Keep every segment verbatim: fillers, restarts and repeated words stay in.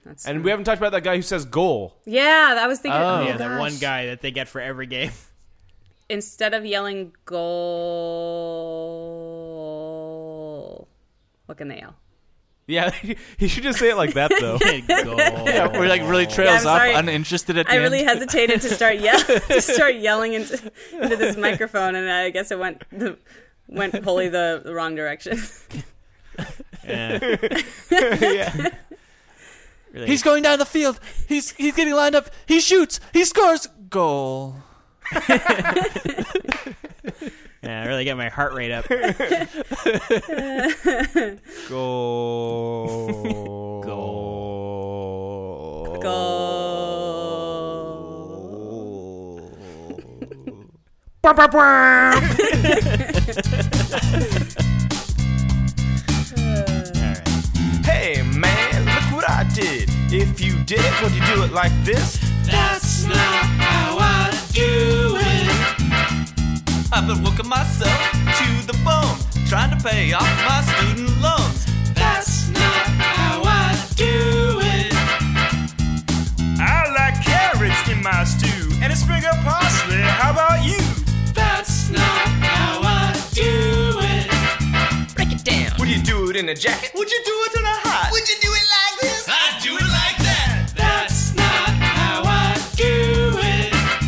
That's and true. we haven't talked about that guy who says goal. Yeah, I was thinking. Oh, Oh, yeah, gosh. that one guy that they get for every game. Instead of yelling goal, what can they yell? Yeah, he should just say it like that, though. Goal. Yeah, we're like really trails Yeah, I'm off, sorry. uninterested at the I end. really hesitated to start yell to start yelling into, into this microphone, and I guess it went the, went wholly the, the wrong direction. Yeah. yeah. Really. He's going down the field. He's he's getting lined up. He shoots. He scores. Goal. Yeah, I really get my heart rate up. Goal. Goal. Goal. Bam, bam, bam. Hey man, look what I did. If you did it, would you do it like this? That's not how I do it. I've been working myself to the bone, trying to pay off my student loans. That's not how I do it. I like carrots in my stew and a sprig of parsley. How about you? That's not how I do it. Break it down. Would you do it in a jacket? Would you do it in a hat? Would you do it like this? I do it like that. That's not how I do it.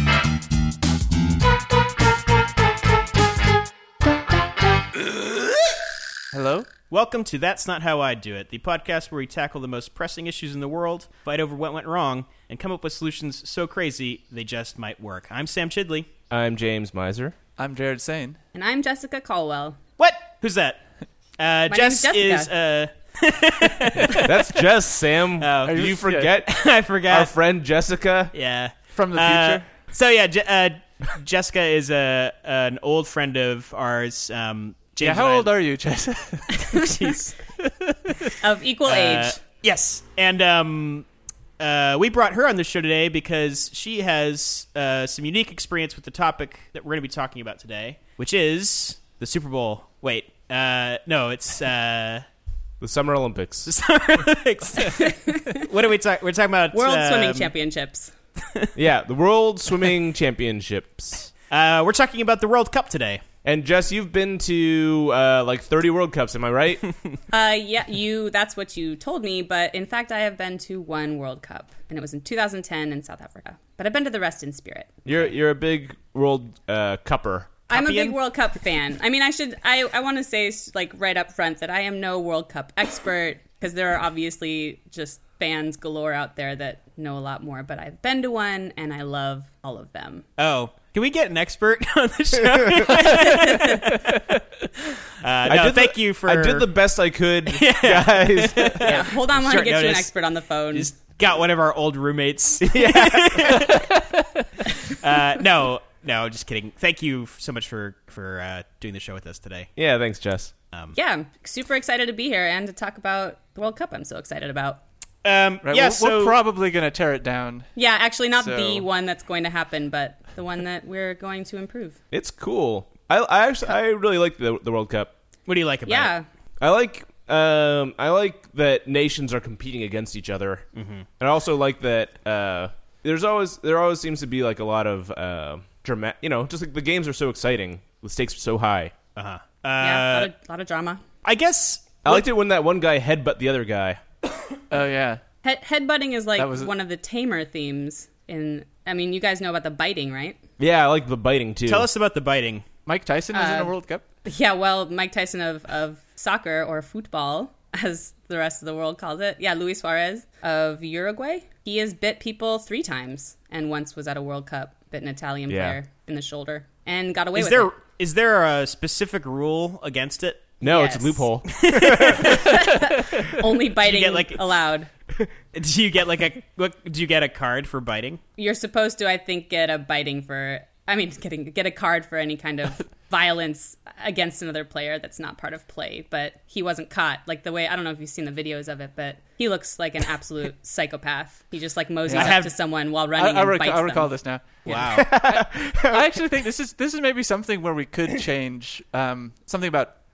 Hello? Welcome to That's Not How I Do It, the podcast where we tackle the most pressing issues in the world, fight over what went wrong, and come up with solutions so crazy they just might work. I'm Sam Chidley. I'm James Miser. I'm Jared Sane. And I'm Jessica Caldwell. What? Who's that? Uh, My Jess name's is, uh, That's Jess, Sam. Oh. Did you forget I forgot. our friend Jessica? Yeah. From the Uh, future. so yeah, Je- uh, Jessica is a an old friend of ours. Um, James Yeah, how and I- old are you, Jess? Jeez. Of equal Uh, age. Yes, and um, uh, we brought her on the show today because she has uh, some unique experience with the topic that we're going to be talking about today, which is the Super Bowl. Wait, uh, no, it's uh, The Summer Olympics. the Summer Olympics. What are we talking? We're talking about World um, Swimming Championships. Yeah, the World Swimming Championships. Uh, we're talking about the World Cup today. And Jess, you've been to uh, like thirty World Cups, am I right? Uh, yeah, you. That's what you told me. But in fact, I have been to one World Cup, and it was in two thousand ten in South Africa. But I've been to the rest in spirit. You're you're a big World uh, Cupper. I'm a Cuppian? big World Cup fan. I mean, I should. I I want to say like right up front that I am no World Cup expert because there are obviously just fans galore out there that know a lot more. But I've been to one, and I love all of them. Oh, can we get an expert on the show? uh, no, did thank the, you for. I did the best I could, guys. Yeah, hold on, I want to Short get you an notice. expert on the phone. Just got one of our old roommates. uh, no, no, just kidding. Thank you so much for for uh, doing the show with us today. Yeah, thanks, Jess. Yeah, I'm super excited to be here and to talk about the World Cup I'm so excited about. Um, Right, yeah, we're, so we're probably going to tear it down. Yeah, actually not So- the one that's going to happen, but the one that we're going to improve. It's cool. I I actually I really like the the World Cup. what do you like about Yeah. it? I like um I like that nations are competing against each other, mm-hmm. and I also like that uh, there's always there always seems to be like a lot of uh, drama. You know, just like the games are so exciting, the stakes are so high. Uh-huh. Uh Yeah, a lot of, lot of drama. I guess I liked it when that one guy headbutt the other guy. Oh, yeah. Head, headbutting is like That was- one of the tamer themes in. I mean, you guys know about the biting, right? Yeah, I like the biting too. tell us about the biting. Mike Tyson was in a Uh, World Cup? Yeah, well, Mike Tyson of, of soccer or football, as the rest of the world calls it. Yeah, Luis Suarez of Uruguay. He has bit people three times and once was at a World Cup, bit an Italian Yeah. player in the shoulder and got away Is with there it. is there a specific rule against it? no, Yes. it's a loophole. Only biting get, like- allowed. Do you get like a what? Do you get a card for biting? You're supposed to, I think, get a biting for. I mean, getting get a card for any kind of violence against another player that's not part of play. But he wasn't caught. Like the way I don't know if you've seen the videos of it, but he looks like an absolute psychopath. He just like moseys I up have- to someone while I, running I, and rec- bites I recall them. this now. Wow. I actually think this is this is maybe something where we could change um, something about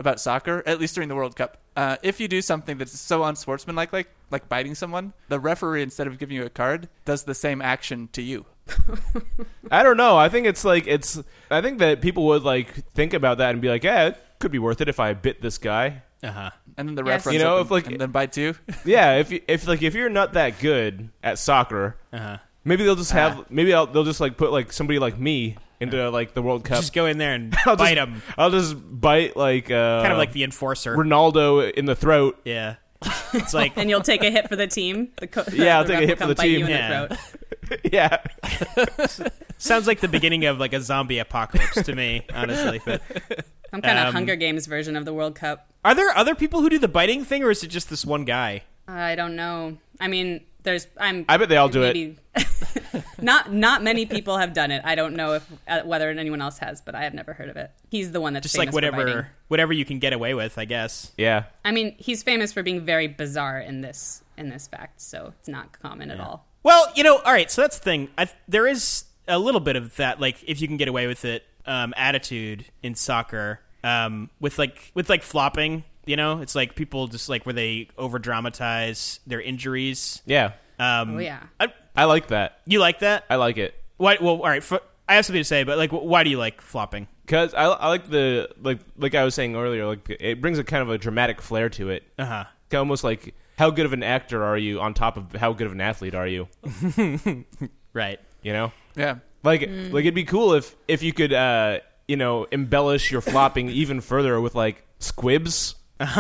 about soccer, at least during the World Cup. Uh, if you do something that's so unsportsmanlike, like like biting someone, the referee, instead of giving you a card, does the same action to you. I don't know. I think it's like it's. I think that people would like think about that and be like, yeah, it could be worth it if I bit this guy. Uh huh. And then the Yes. ref runs You know, up if, like- and, and then bites you. Yeah, if you, if like if you're not that good at soccer, Uh huh. maybe they'll just have Ah. maybe I'll, they'll just like put like somebody like me into like the World Cup. Just go in there and I'll bite just, him, I'll just bite like uh, kind of like the enforcer. Ronaldo in the throat. Yeah, it's like And you'll take a hit for the team. The co- Yeah, I'll the take a ref hit will for the come bite you team. in Yeah. the throat. Yeah, sounds like the beginning of like a zombie apocalypse to me, honestly. But Some kind Um, of Hunger Games version of the World Cup. are there other people who do the biting thing, or is it just this one guy? I don't know. I mean, there's. I'm. I bet they all do it. maybe, not not many people have done it. I don't know if uh, whether anyone else has, but I have never heard of it. He's the one that's Just famous like for biting. whatever, whatever you can get away with, I guess. yeah. I mean, he's famous for being very bizarre in this in this fact, so it's not common at all. Well, you know, all right. So that's the thing. I, there is a little bit of that, like if you can get away with it, um, attitude in soccer, um, with like with like flopping. You know, it's like people just like where they over dramatize their injuries. Yeah, Um, Oh yeah. I, I like that. you like that? I like it Why? Well, all right. For, I have something to say, but like, wh- why do you like flopping? because I, I like the like like I was saying earlier. Like it brings a kind of a dramatic flair to it. Uh huh. Almost like how good of an actor are you on top of how good of an athlete are you? Right. You know, Yeah. like Mm. like it'd be cool if if you could uh you know embellish your flopping even further with like squibs.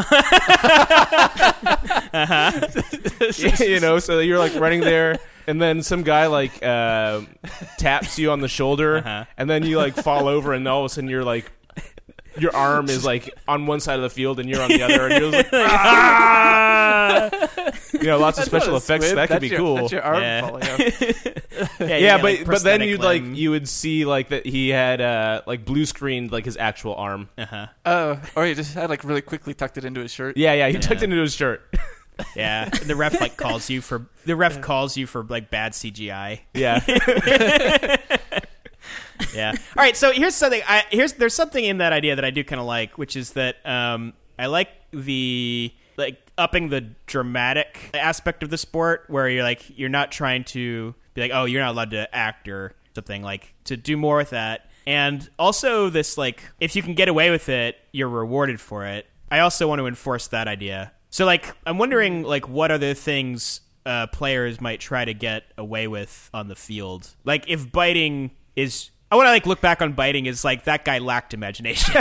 You know, so that you're like running there, and then some guy like uh, taps you on the shoulder, Uh-huh. and then you like fall over, and all of a sudden you're like, your arm is like on one side of the field, and you're on the other, and you're just like, ah! You know, lots of special That's not a effects. squib. That could That's be your- cool. That's your arm Yeah. falling off. Yeah, Yeah, you but get, like, but then prosthetic you'd like limb. you would see like that he had uh like blue screened like his actual arm. Uh-huh. Oh, or he just had like really quickly tucked it into his shirt. Yeah, yeah, he tucked it into his shirt. Yeah, and the ref like calls you for the ref calls you for like bad C G I. Yeah. Yeah. All right. So here's something. I here's there's something in that idea that I do kind of like, which is that um, I like the like upping the dramatic aspect of the sport, where you're like you're not trying to be like, oh, you're not allowed to act or something, like to do more with that, and also this like if you can get away with it, you're rewarded for it. I also want to enforce that idea. So like I'm wondering like what other things uh, players might try to get away with on the field, like if biting is. I want to like look back on biting as like that guy lacked imagination.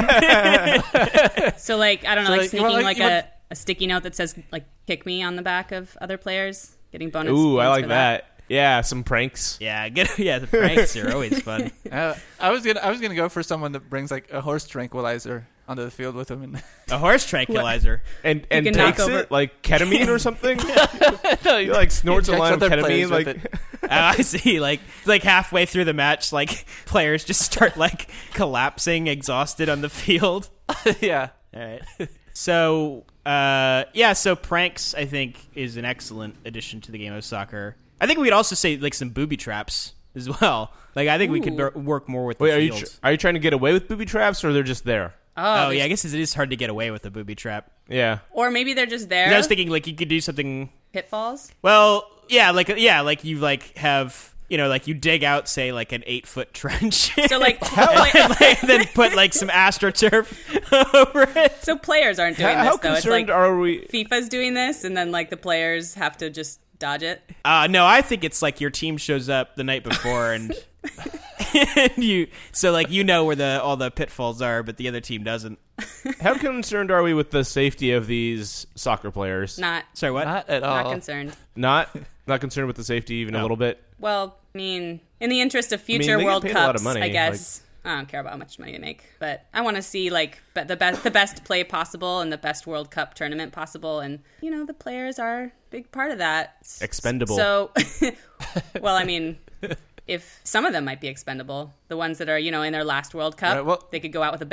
So like I don't know, So, like, like, you sneaking want, like, like you a, want- a sticky note that says like "kick me" on the back of other players, getting bonus. Ooh, I points like for that. Yeah, some pranks. yeah, get, yeah, the pranks are always fun. Uh, I was gonna I was gonna go for someone that brings like a horse tranquilizer onto the field with him. And A horse tranquilizer. And and can knock takes over- it like ketamine or something. He like snorts a injects line of other ketamine. players with Like it. Oh, I see. Like like halfway through the match, like players just start like collapsing, exhausted on the field. yeah. All right. So uh, yeah, so pranks I think is an excellent addition to the game of soccer. I think we'd also say like some booby traps as well. Like I think we could Ooh. wor- work more with the wait, are you field. tr- are you trying to get away with booby traps, or they're just there? Oh, oh there's- yeah, I guess it is hard to get away with a booby trap. Yeah. Or maybe they're just there. I was thinking like you could do something. pitfalls. Well, yeah, like yeah, like you like have you know like you dig out say like an eight foot trench. So like, and, like, then put like some astroturf over it. so players aren't doing How, how this though. It's concerned like are we? FIFA's doing this, and then like the players have to just dodge it. Uh, no, I think it's like your team shows up the night before and, and you so like you know where the all the pitfalls are, but the other team doesn't. How concerned are we with the safety of these soccer players? Not Sorry, what? Not at not all. concerned. Not not concerned with the safety even a No. little bit. Well, I mean, in the interest of mean, future they get World paid Cups, a lot of money, I guess I don't care about how much money they make, but I want to see like be- the best the best play possible and the best World Cup tournament possible, and you know the players are a big part of that. Expendable. So, well, I mean, if some of them might be expendable, the ones that are you know in their last World Cup, Right, well- they could go out with a bang.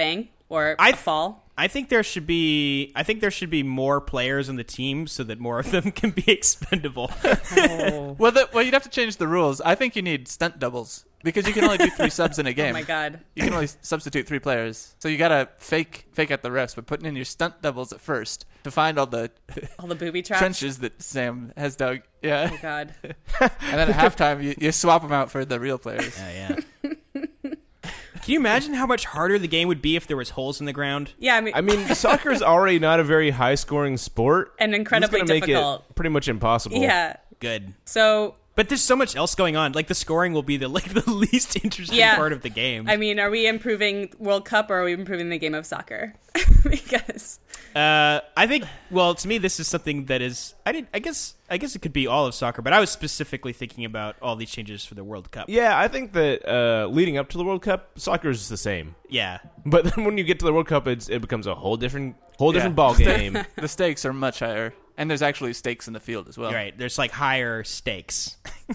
or I a th- fall. I think there should be. I think there should be more players on the team so that more of them can be expendable. Oh. Well, the, well, you'd have to change the rules. I think you need stunt doubles because you can only do three subs in a game. Oh my god. You can only substitute three players, so you gotta fake fake at the refs by putting in your stunt doubles at first to find all the All the booby traps. trenches that Sam has dug. Yeah, Oh god. and then at halftime you, you swap them out for the real players. Oh, yeah. Can you imagine how much harder the game would be if there was holes in the ground? Yeah, I mean, I mean, soccer is already not a very high-scoring sport. and incredibly This is gonna difficult. Make it pretty much impossible. Yeah. Good. So, But there's so much else going on. Like the scoring will be the like the least interesting Yeah. part of the game. I mean, are we improving World Cup or are we improving the game of soccer? Because Uh, I think. Well, to me, this is something that is. I did. I guess. I guess it could be all of soccer, but I was specifically thinking about all these changes for the World Cup. Yeah, I think that uh, leading up to the World Cup, soccer is the same. Yeah. But then when you get to the World Cup, it's, it becomes a whole different, whole different Yeah. ball game. The stakes are much higher, and there's actually stakes in the field as well. You're right. There's like higher stakes.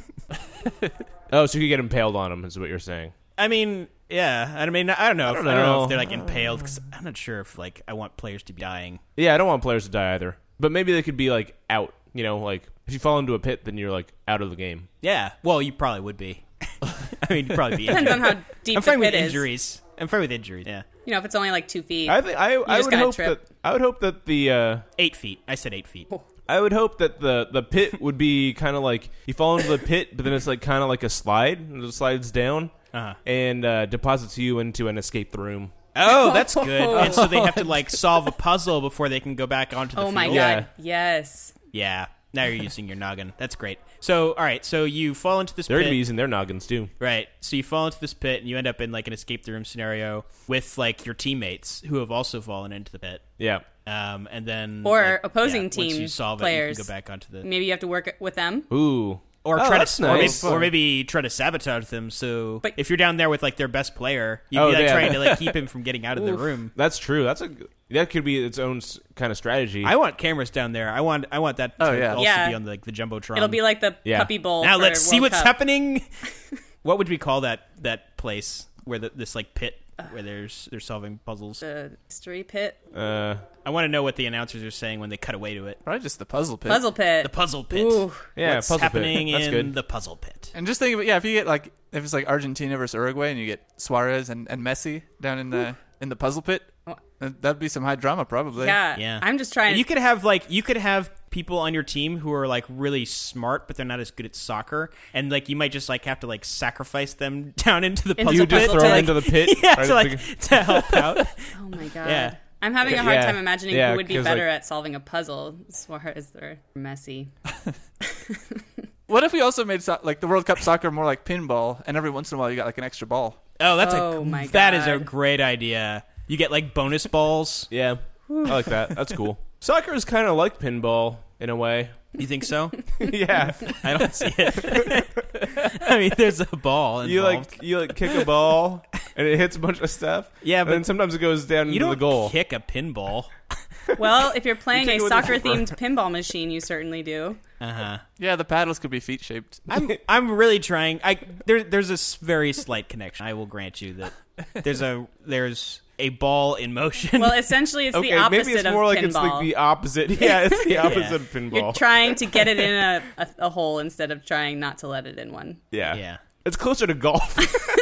Oh, so you get impaled on them, is what you're saying. I mean, yeah. I mean, I don't know. I if, don't I don't know know. if they're like impaled because I'm not sure if like I want players to be dying. Yeah, I don't want players to die either. But maybe they could be like out. You know, like if you fall into a pit, then you're like out of the game. Yeah. Well, you probably would be. I mean, you'd probably be. depends injured. on how deep I'm the fine with pit is. injuries. I'm fine with injuries. Yeah. You know, if it's only like two feet. I think I, I just would gotta hope trip. that I would hope that the uh, Eight feet. I said eight feet. I would hope that the the pit would be kind of like you fall into the pit, but then it's like kind of like a slide, and it slides down Uh-huh. and uh, deposits you into an escape room. Oh, that's good. And so they have to like solve a puzzle before they can go back onto the oh field. my god. Yeah. Yes. Yeah. Now you're using your noggin. That's great. So, all right. So you fall into this They're pit. gonna be using their noggins too. Right. So you fall into this pit and you end up in like an escape the room scenario with like your teammates who have also fallen into the pit. Yeah. Um, and then Or like, opposing yeah, once team you solve players. it, you can go back onto the Maybe you have to work with them. Ooh. or Oh, try that's to or maybe, nice. or maybe try to sabotage them. So But- if you're down there with like their best player, you'd Oh, be like yeah. trying to like keep him from getting out of the Oof. room. That's true. That's a that could be its own kind of strategy. I want cameras down there. I want I want that to Oh, yeah. also Yeah. be on the, like the jumbotron. It'll be like the Yeah. puppy bowl. now for let's see World what's Cup. happening. What would we call that that place where the, this like pit where there's they're solving puzzles? The mystery pit. uh, I want to know what the announcers are saying when they cut away to it. Probably just the puzzle pit. Puzzle pit. The puzzle pit. Ooh. yeah, What's puzzle pit. happening That's in good. the puzzle pit? And just think of it, yeah, if you get like if it's like Argentina versus Uruguay and you get Suarez and, and Messi down in the in the puzzle pit, Oh. then that'd be some high drama probably. Yeah. Yeah. I'm just trying. And you could have like you could have people on your team who are like really smart, but they're not as good at soccer, and like you might just like have to like sacrifice them down into the Into puzzle you the pit. just puzzle throw pit. it into the pit. yeah, right to at the like to help out. Oh my god. Yeah. I'm having a hard Yeah. time imagining Yeah, who would be 'cause, better like- at solving a puzzle. Suarez or Messi. What if we also made so- like the World Cup soccer more like pinball, and every once in a while you got like an extra ball? Oh, that's Oh a my that is a God. great idea. You get like bonus balls. Yeah, I like that. That's cool. Soccer is kind of like pinball in a way. You think so? Yeah, I don't see it. I mean, there's a ball involved. you like you like kick a ball and it hits a bunch of stuff. Yeah, and but then sometimes it goes down you into don't the goal. kick a pinball. Well, if you're playing kick a it with a soccer flipper. themed pinball machine, you certainly do. Uh huh. Yeah, the paddles could be feet shaped. I'm I'm really trying. I there there's a s- very slight connection. I will grant you that there's a there's a ball in motion. Well, essentially, it's Okay, the opposite maybe it's of more like pinball. it's like the opposite. Yeah, it's the opposite of pinball. You're trying to get it in a, a, a hole instead of trying not to let it in one. yeah, yeah. it's closer to golf.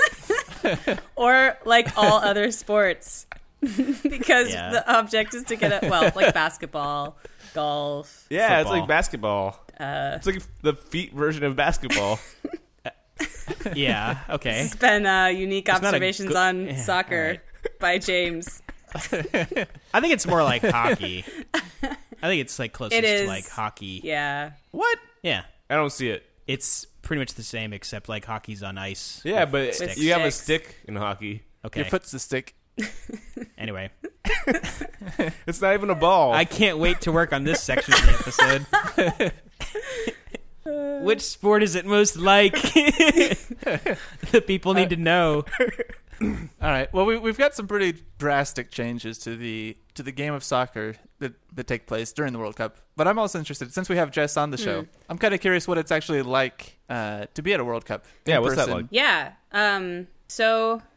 Or like all other sports. Because Yeah. the object is to get it, well, like basketball, golf. Yeah, it's Football. like basketball. Uh, It's like the feet version of basketball. Yeah. Okay. It's been uh, unique It's not a observations good- on yeah, soccer by James. I think it's more like hockey. I think it's like closest It is. to like hockey. Yeah. What? Yeah. I don't see it. It's pretty much the same except like hockey's on ice. Yeah, but With you have a sticks. stick in hockey. Okay. Your foot's the stick. Anyway, It's not even a ball. I can't wait to work on this section of the episode. Which sport is it most like? The people need to know. All right. Well, we, we've got some pretty drastic changes to the to the game of soccer that, that take place during the World Cup. But I'm also interested, since we have Jess on the show, I'm kind of curious what it's actually like uh, to be at a World Cup. in Yeah, what's that person. like? Yeah. Um, so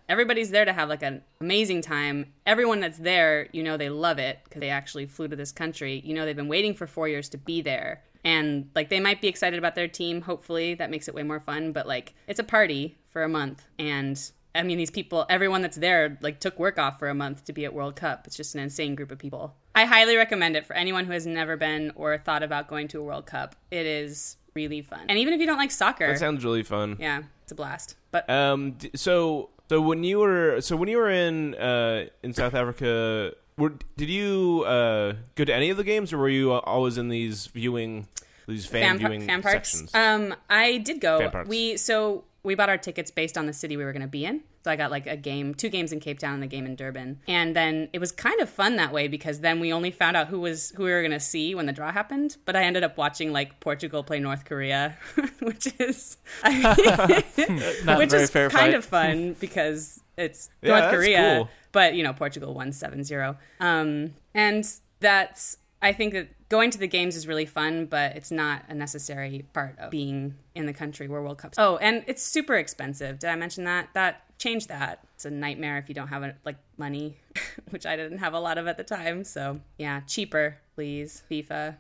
everybody's there to have like an amazing time. Everyone that's there, you know, they love it because they actually flew to this country. You know, they've been waiting for four years to be there. And like they might be excited about their team. Hopefully that makes it way more fun. But like it's a party for a month. And I mean, these people, everyone that's there, like took work off for a month to be at World Cup. It's just an insane group of people. I highly recommend it for anyone who has never been or thought about going to a World Cup. It is really fun. And even if you don't like soccer. That sounds really fun. Yeah, it's a blast. But Um, d- so so when you were so when you were in uh in South Africa, were did you uh go to any of the games, or were you always in these viewing these fan, fan, par- viewing fan parks. sections? Um, I did go. Fan parks. We so we bought our tickets based on the city we were going to be in. So I got like a game, two games in Cape Town and a game in Durban. And then it was kind of fun that way because then we only found out who was who we were going to see when the draw happened. But I ended up watching like Portugal play North Korea, which is I mean, Not which very is fair kind fight. of fun because it's Yeah, North that's Korea. cool. But, you know, Portugal won seven zero. Um, and that's, I think that going to the games is really fun, but it's not a necessary part of being in the country where World Cups. Oh, and it's super expensive. Did I mention that? That change that. It's a nightmare if you don't have like money, which I didn't have a lot of at the time. So yeah, cheaper, please. FIFA.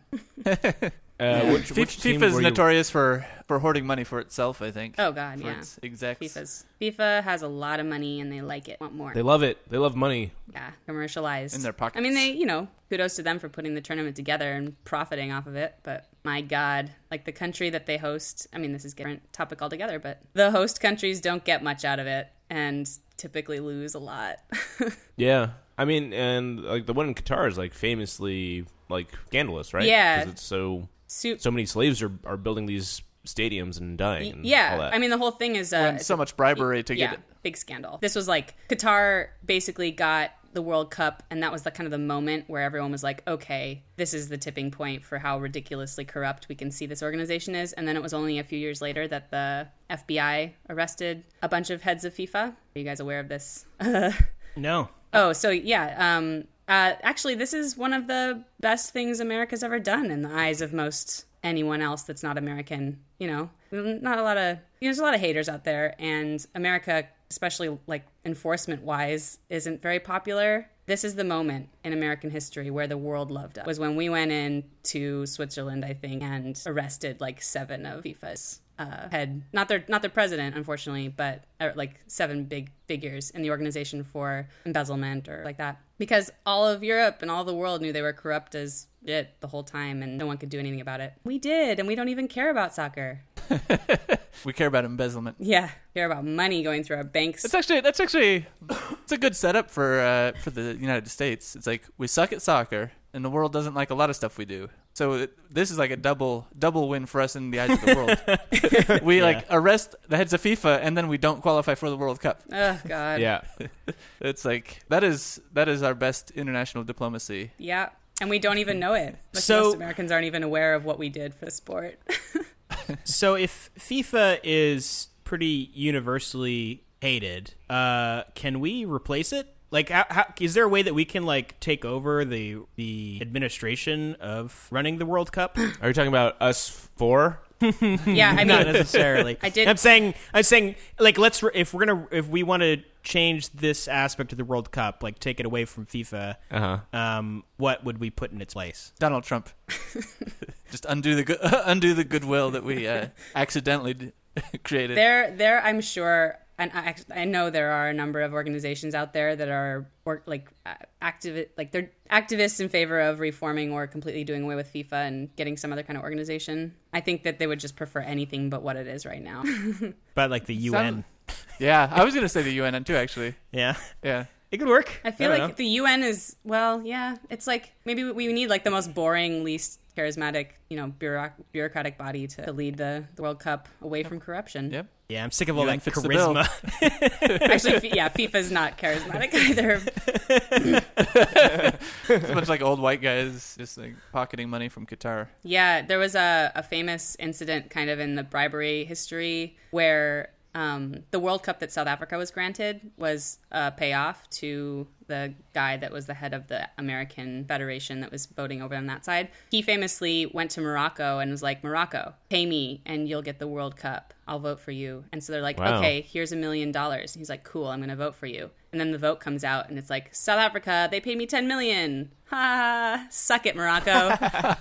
Uh, which, F- which team FIFA is were you- notorious for, for hoarding money for itself, I think. Oh God, for yeah. its execs. FIFA's FIFA has a lot of money and they like it. Want more? They love it. They love money. Yeah, commercialized In their pockets. I mean, they, you know, kudos to them for putting the tournament together and profiting off of it. But my God, like the country that they host, I mean, this is a different topic altogether, but the host countries don't get much out of it and typically lose a lot. Yeah, I mean, and like the one in Qatar is like famously like scandalous, right? Yeah. because it's so Soup. so many slaves are are building these stadiums and dying. And all Yeah, that. I mean, the whole thing is uh, And so much bribery to yeah, get it. big scandal. This was like Qatar basically got the World Cup, and that was the kind of the moment where everyone was like, okay, this is the tipping point for how ridiculously corrupt we can see this organization is. And then it was only a few years later that the F B I arrested a bunch of heads of FIFA. Are you guys aware of this? No. Oh, so yeah. Um, uh, actually, this is one of the best things America's ever done in the eyes of most anyone else that's not American. You know, not a lot of, you know, there's a lot of haters out there, and America, especially like enforcement wise, isn't very popular. This is the moment in American history where the world loved us. Was when we went in to Switzerland, I think, and arrested like seven of FIFA's uh, head, not their not their president, unfortunately, but uh, like seven big figures in the organization for embezzlement or like that. Because all of Europe and all the world knew they were corrupt as shit the whole time, and no one could do anything about it. We did, and we don't even care about soccer. We care about embezzlement. Yeah, care about money going through our banks. It's actually that's actually it's a good setup for uh, for the United States. It's like we suck at soccer, and the world doesn't like a lot of stuff we do. So it, this is like a double double win for us in the eyes of the world. we Yeah. like arrest the heads of FIFA, and then we don't qualify for the World Cup. Oh God. yeah, It's like that is that is our best international diplomacy. Yeah, and we don't even know it. Like So- most Americans aren't even aware of what we did for the sport. So if FIFA is pretty universally hated, uh, can we replace it? Like, how, how, is there a way that we can like take over the the administration of running the World Cup? are you talking about us four? Yeah, I mean, Not necessarily. I did- I'm saying. I'm saying. Like, let's. Re- if we're gonna. If we want to change this aspect of the World Cup, like take it away from FIFA, Uh huh. um, what would we put in its place? Donald Trump. Just undo the good, undo the goodwill that we uh, accidentally d- created. there, there. I'm sure, and I, act- I know there are a number of organizations out there that are or, like uh, active, like they're activists in favor of reforming or completely doing away with FIFA and getting some other kind of organization. I think that they would just prefer anything but what it is right now. But like the U N. Sound- Yeah, I was gonna say the U N too. Actually, Yeah, yeah. it could work. I feel don't like know. the U N is, well, yeah, it's like maybe we need like the most boring, least charismatic, you know, bureauc- bureaucratic body to lead the, the World Cup away from corruption. Yep. Yeah, I'm sick of all U N that fits the bill. charisma. Actually, F- yeah, FIFA's not charismatic either. It's a bunch of like old white guys just like pocketing money from Qatar. Yeah, there was a, a famous incident kind of in the bribery history where um, the World Cup that South Africa was granted was a payoff to the guy that was the head of the American Federation that was voting over on that side. He famously went to Morocco and was like, Morocco, pay me and you'll get the World Cup. I'll vote for you. And so they're like, Wow. okay, here's a million dollars. He's like, cool, I'm going to vote for you. And then the vote comes out and it's like, South Africa, they paid me ten million. Ha, suck it, Morocco.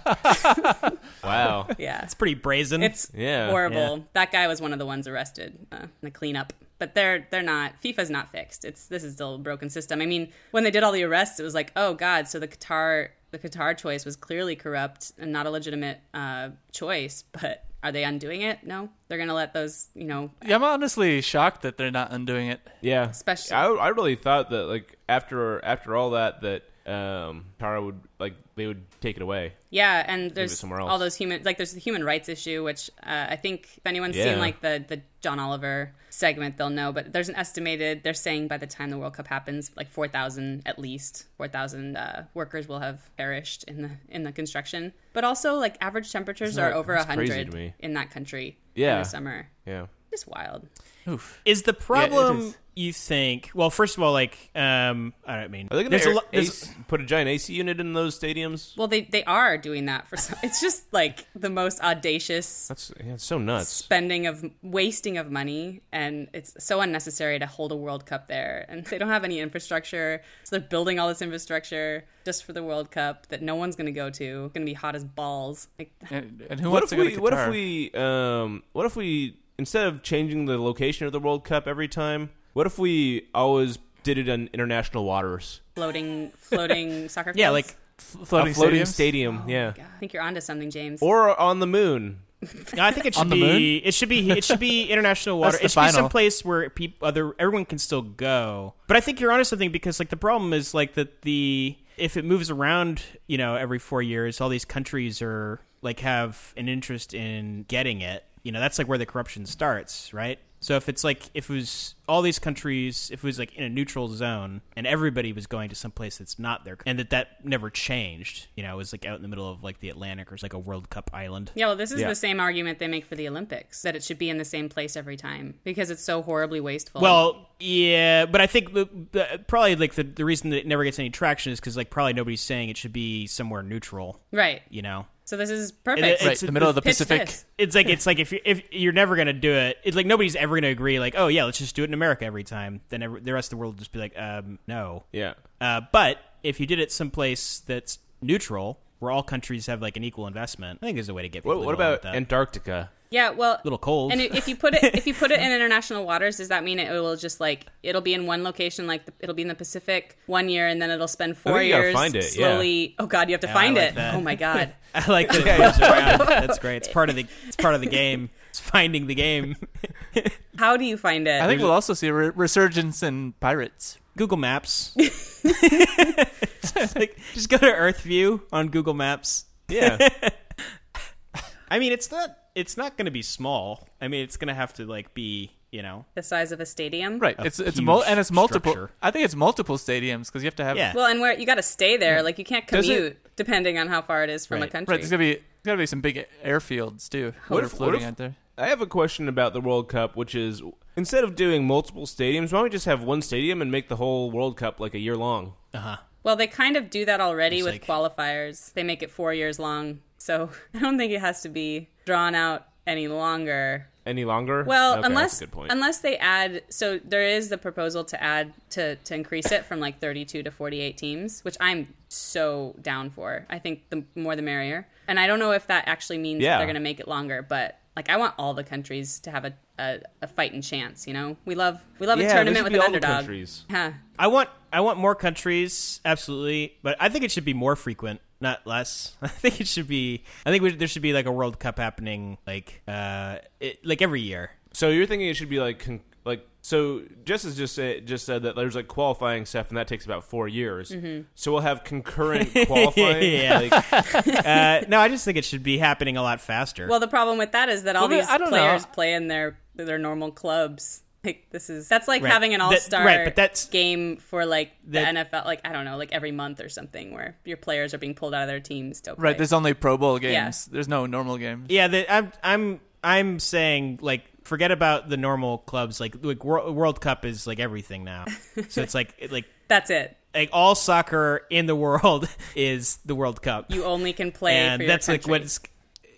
Wow. Yeah. It's pretty brazen. It's Yeah. horrible. Yeah. That guy was one of the ones arrested uh, in the cleanup. But they're they're not. FIFA's not fixed. It's this is still a broken system. I mean, when they did all the arrests, it was like, oh god, so the Qatar the Qatar choice was clearly corrupt and not a legitimate uh, choice. But are they undoing it? No, they're gonna let those, you know. Yeah, I'm honestly shocked that they're not undoing it. Yeah. Especially- I, I really thought that like after after all that that um Tara would like they would take it away. Yeah, and it there's somewhere else. all those human like there's the human rights issue, which uh, I think if anyone's Yeah. seen like the the John Oliver segment, they'll know. But there's an estimated they're saying by the time the World Cup happens, like four thousand at least four thousand uh, workers will have perished in the in the construction. But also like average temperatures Isn't are that- over that's a crazy to hundred me. in that country Yeah. in the summer. Yeah. Just wild. Oof. Is the problem is. you think? Well, first of all, like um, I don't mean Are they going there's a to lo- there's- put a giant A C unit in those stadiums? Well, they they are doing that for some. It's just like the most audacious That's yeah, it's so nuts. spending of wasting of money, and it's so unnecessary to hold a World Cup there, and they don't have any infrastructure, so they're building all this infrastructure just for the World Cup that no one's going to go to. Going to be hot as balls. Like, And, and who What wants if to go we to Qatar? what if we um what if we instead of changing the location of the World Cup every time, what if we always did it in international waters? floating floating soccer fields. yeah, like F- floating, a floating stadiums? stadium, yeah. God, I think you're onto something, James. Or on the moon. I think it should On the be it should be it should be international water. That's the It should be final. some place where people other everyone can still go. But I think you're onto something because like the problem is like that the if it moves around, you know, every four years, all these countries are like have an interest in getting it. You know, that's like where the corruption starts, right? So if it's like if it was all these countries, if it was like in a neutral zone and everybody was going to some place that's not there, and that that never changed, you know, it was like out in the middle of like the Atlantic or it's like a World Cup island. Yeah, well, this is Yeah. the same argument they make for the Olympics, that it should be in the same place every time because it's so horribly wasteful. Well, yeah, but I think the, the, probably like the, the reason that it never gets any traction is because like probably nobody's saying it should be somewhere neutral. right. You know, So this is And perfect. it- Right, it's- the middle of the Pitch Pacific. this. it's like it's like if you if you're never gonna do it, it's like nobody's ever gonna agree. Like, oh yeah, let's just do it in America every time. Then every, the rest of the world will just be like, um, no. Yeah. Uh, but if you did it someplace that's neutral, where all countries have like an equal investment, I think there's a way to get people. What, what involved about with that. Antarctica? Yeah, well, A little cold. And if you put it if you put it in international waters, does that mean it will just like it'll be in one location, like the, it'll be in the Pacific one year, and then it'll spend four think you gotta years find it, yeah. slowly. Oh God, you have to Yeah, find I like it. that. Oh my God. I like that it moves around. That's great. It's part of the it's part of the game. It's finding the game. How do you find it? I think we'll also see a re- resurgence in pirates. Google Maps. It's like, just go to Earth View on Google Maps. Yeah. I mean, it's not it's not going to be small. I mean, it's going to have to like be, you know. the size of a stadium. Right. A It's it's huge mul- and it's multiple. structure. I think it's multiple stadiums because you have to have. Yeah. Well, and where you got to stay there, like you can't Does it- commute depending on how far it is from Right. a country. Right. There's gonna be there's gotta be some big airfields too. What that are if- what floating if- out there? I have a question about the World Cup, which is instead of doing multiple stadiums, why don't we just have one stadium and make the whole World Cup like a year long? Uh-huh. Well, they kind of do that already Just with like- qualifiers. They make it four years long, so I don't think it has to be drawn out any longer. Any longer? Well, Okay, unless that's a good point. unless they add, so there is the proposal to add to to increase it from like thirty-two to forty-eight teams, which I'm so down for. I think the more the merrier. And I don't know if that actually means Yeah. that they're going to make it longer, but like I want all the countries to have a, a, a fighting chance. You know, we love we love yeah, a there tournament should with be an all the underdog. countries. Huh. I want I want more countries, absolutely, but I think it should be more frequent, not less. I think it should be. I think we, there should be like a World Cup happening, like uh, it, like every year. So you're thinking it should be like con- like so? Jess has just said just said that there's like qualifying stuff, and that takes about four years. Mm-hmm. So we'll have concurrent qualifying. Yeah. Like, Uh, no, I just think it should be happening a lot faster. Well, the problem with that is that all Well, these I don't players know. play in their their normal clubs. Like this is that's like Right. having an That- all star right, but that's- game for like the that- N F L. Like I don't know, like every month or something, where your players are being pulled out of their teams to play. Right. There's only Pro Bowl games. Yeah. There's no normal games. yeah, the, I'm I'm I'm saying like forget about the normal clubs. Like like Wor- World Cup is like everything now. So it's like it, like That's it. like all soccer in the world is the World Cup. You only can play and for your that's like country. what's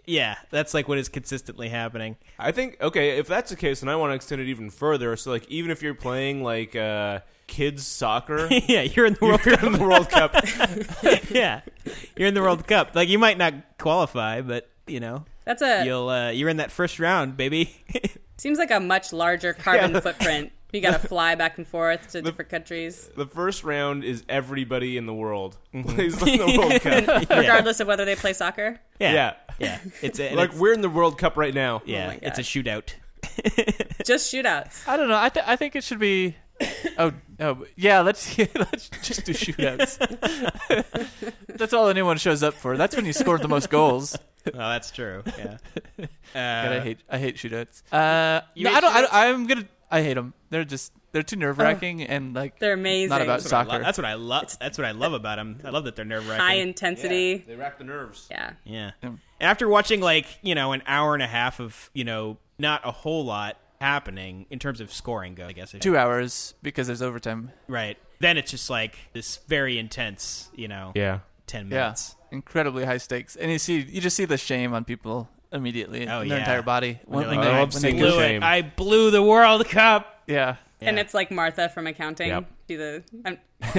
Yeah, that's like what is consistently happening. I think okay, if that's the case, then I want to extend it even further. So like, even if you're playing like uh, kids soccer, Yeah, you're in the World you're Cup. in the World Cup. Yeah, you're in the World Cup. Like, you might not qualify, but you know, That's a you'll uh, you're in that first round, baby. seems like a much larger carbon Yeah. footprint. You got to fly back and forth to different countries, The first round is everybody in the world plays in the World Cup. regardless of whether they play soccer. Yeah, Yeah. yeah. It's a, and Like it's- we're in the World Cup right now. yeah, Oh my it's a God. shootout. Just shootouts. I don't know. I th- I think it should be. Oh, oh yeah. Let's let's just do shootouts. That's all anyone shows up for. That's when you score the most goals. Oh, that's true. Yeah. God, Uh, I hate I hate shootouts. Uh, You no, hate I don't. I shootouts? don't I'm gonna. I hate them. They're just. They're too nerve wracking and like. They're amazing. Not about that's what I soccer. lo- that's what I love. That's what I love about them. I love that they're nerve wracking. High intensity. They rack the nerves. Yeah. Yeah. Yeah. And after watching like, you know, an hour and a half of, you know, not a whole lot happening in terms of scoring go, I guess. I should- Two hours because there's overtime. Right. Then it's just like this very intense, you know, Yeah. ten Yeah, minutes. incredibly high stakes, and you see you just see the shame on people immediately Oh, in their yeah. entire body When when, you're when like, they, I love when they seeing go- the Blew shame. it. I blew the World Cup. Yeah, And Yeah. it's like Martha from accounting. Yep. Do the um,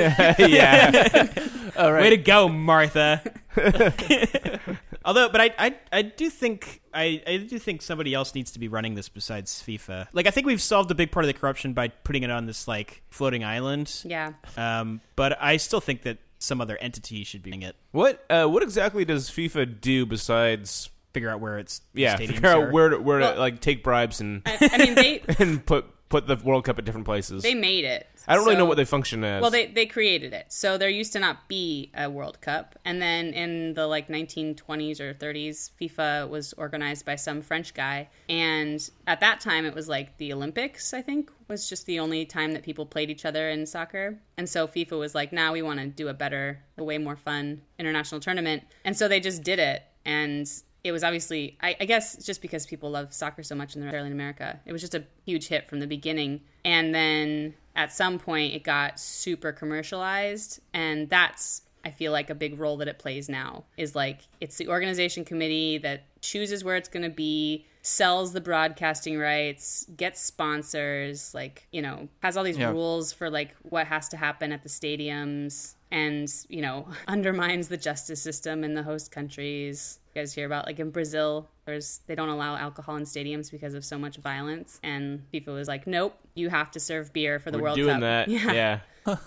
yeah. all right. Way to go, Martha. Although, but I, I, I do think I, I do think somebody else needs to be running this besides FIFA. Like, I think we've solved a big part of the corruption by putting it on this like floating island. yeah. Um, but I still think that some other entity should be doing it. What uh, what exactly does FIFA do besides Figure out where it's yeah stadiums figure out are. where to, where Well- to like take bribes and I, I mean, they and put put the World Cup at different places? they made it. I don't really So- know what they function as. Well, they they created it. So there used to not be a World Cup, and then in the like nineteen twenties or thirties, FIFA was organized by some French guy, and at that time it was like the Olympics. I think was just the only time that people played each other in soccer, and so FIFA was like, now we want to do a better, a way more fun international tournament, and so they just did it, and it was obviously, I, I guess, just because people love soccer so much in the in America, it was just a huge hit from the beginning. And then at some point, it got super commercialized, and that's, I feel like, a big role that it plays now. Is like it's the organization committee that chooses where it's going to be, sells the broadcasting rights, gets sponsors, like, you know, has all these Yeah. rules for like what has to happen at the stadiums, and, you know, undermines the justice system in the host countries. You guys hear about, like, in Brazil, there's they don't allow alcohol in stadiums because of so much violence, and FIFA was like, nope, you have to serve beer for the We're World doing Cup. that. Yeah.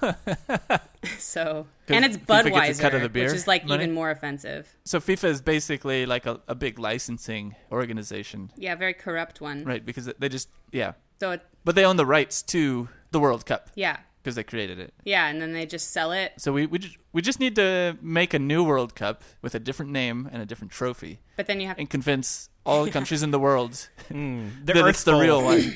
So, 'Cause and it's FIFA gets a cut Budweiser, of the beer which is like money? even more offensive. So FIFA is basically like a, a big licensing organization, Yeah, very corrupt one. right? Because they just yeah, So it, but they own the rights to the World Cup yeah, because they created it. yeah, and then they just sell it. So we we just, we just need to make a new World Cup with a different name and a different trophy, But then you have and convince all the countries in the world The that Earth it's the Bowl. real one.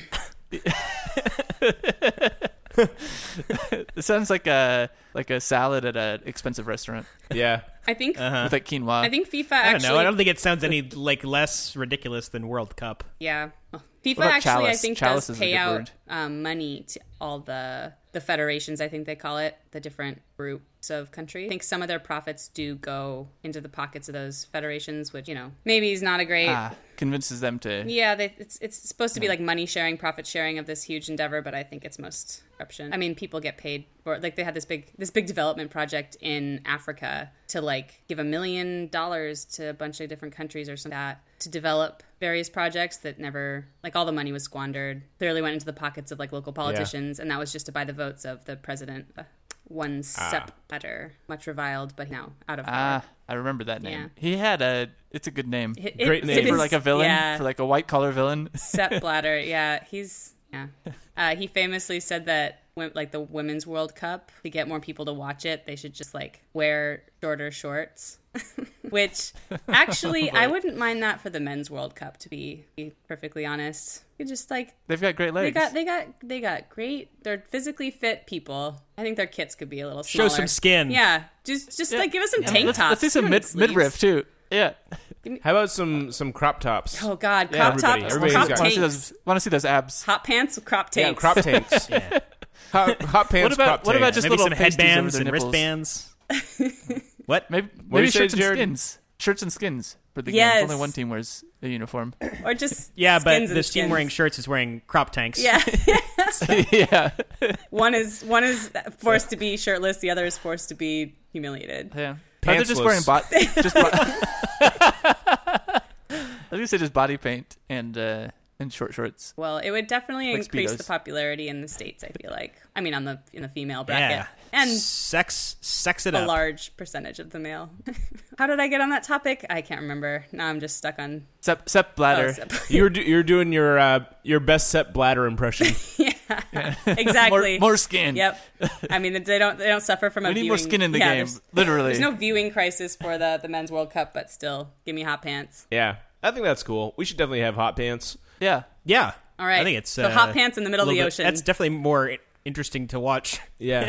It sounds like a like a salad at an expensive restaurant Yeah. I think Uh-huh. with like quinoa. I think FIFA I don't actually know. I don't think it sounds any like less ridiculous than World Cup. Yeah. FIFA What about actually, I chalice? think, Chalice does is a pay good out word. um, money to all the the federations, I think they call it, the different groups of countries. I think some of their profits do go into the pockets of those federations, which, you know, maybe is not a great... ah, convinces them to. Yeah, they, it's it's supposed to be like money sharing, profit sharing of this huge endeavor, but I think it's most corruption. I mean, people get paid for, like, they had this big this big development project in Africa to like give a million dollars to a bunch of different countries or something like that to develop various projects that never, like, all the money was squandered. Clearly went into the pockets of like local politicians, and that was just to buy the votes of the president. Uh, one Sepp Blatter, much reviled, but now out of power. Ah, I remember that name. Yeah. He had a. It's a good name. It- Great it- name. it for is- like a villain, yeah. for like a white collar villain. Sepp Blatter, yeah, he's yeah. Uh, he famously said that when, like the Women's World Cup, to get more people to watch it, they should just like wear shorter shorts. Which actually, I wouldn't mind that for the Men's World Cup. To be, be perfectly honest, you just like They've got great they legs. got they got they got great. They're physically fit people. I think their kits could be a little Show smaller. some skin. Yeah, just just Yeah. like give us some Yeah, tank let's, tops. Let's see some We don't mid need sleeves. midriff too. Yeah. How about some some crop tops? Oh God, Yeah, crop everybody- tops, everybody's crop got- Want to see tanks, those? Want to see those abs? hot pants with crop Yeah, tanks. crop tanks. Yeah. Hot, hot pants. What about- crop what about tanks. just Maybe little some pasties over headbands their and nipples. wristbands. What? Maybe do maybe you say, shirts and Jared? skins. Shirts and skins. for the Yes. games. Only one team wears a uniform. Or just Yeah, but skins and this team skins. wearing shirts is wearing crop tanks. Yeah. yeah, one is one is forced to be shirtless, the other is forced to be humiliated. yeah. Or they're just wearing Pantsless. bot. Just bo- I was gonna say just body paint and uh, and short shorts. Well, it would definitely Like increase Speedos. the popularity in the States, I feel like. I mean, on the in the female bracket. Yeah. And sex, sex it a up. large percentage of the male. How did I get on that topic? I can't remember. Now I'm just stuck on Sepp, Sepp Blatter. oh, Sepp. You're do, you're doing your uh, your best Sepp Blatter impression. Exactly. more, more skin. Yep. I mean, they don't they don't suffer from a We need viewing. more skin in the yeah, game. There's, Literally. there's no viewing crisis for the the men's World Cup, but still, give me hot pants. Yeah, I think that's cool. We should definitely have hot pants. Yeah. Yeah. All right. I think it's so uh, hot pants in the middle a of the little ocean. bit- That's definitely more i- interesting to watch. Yeah.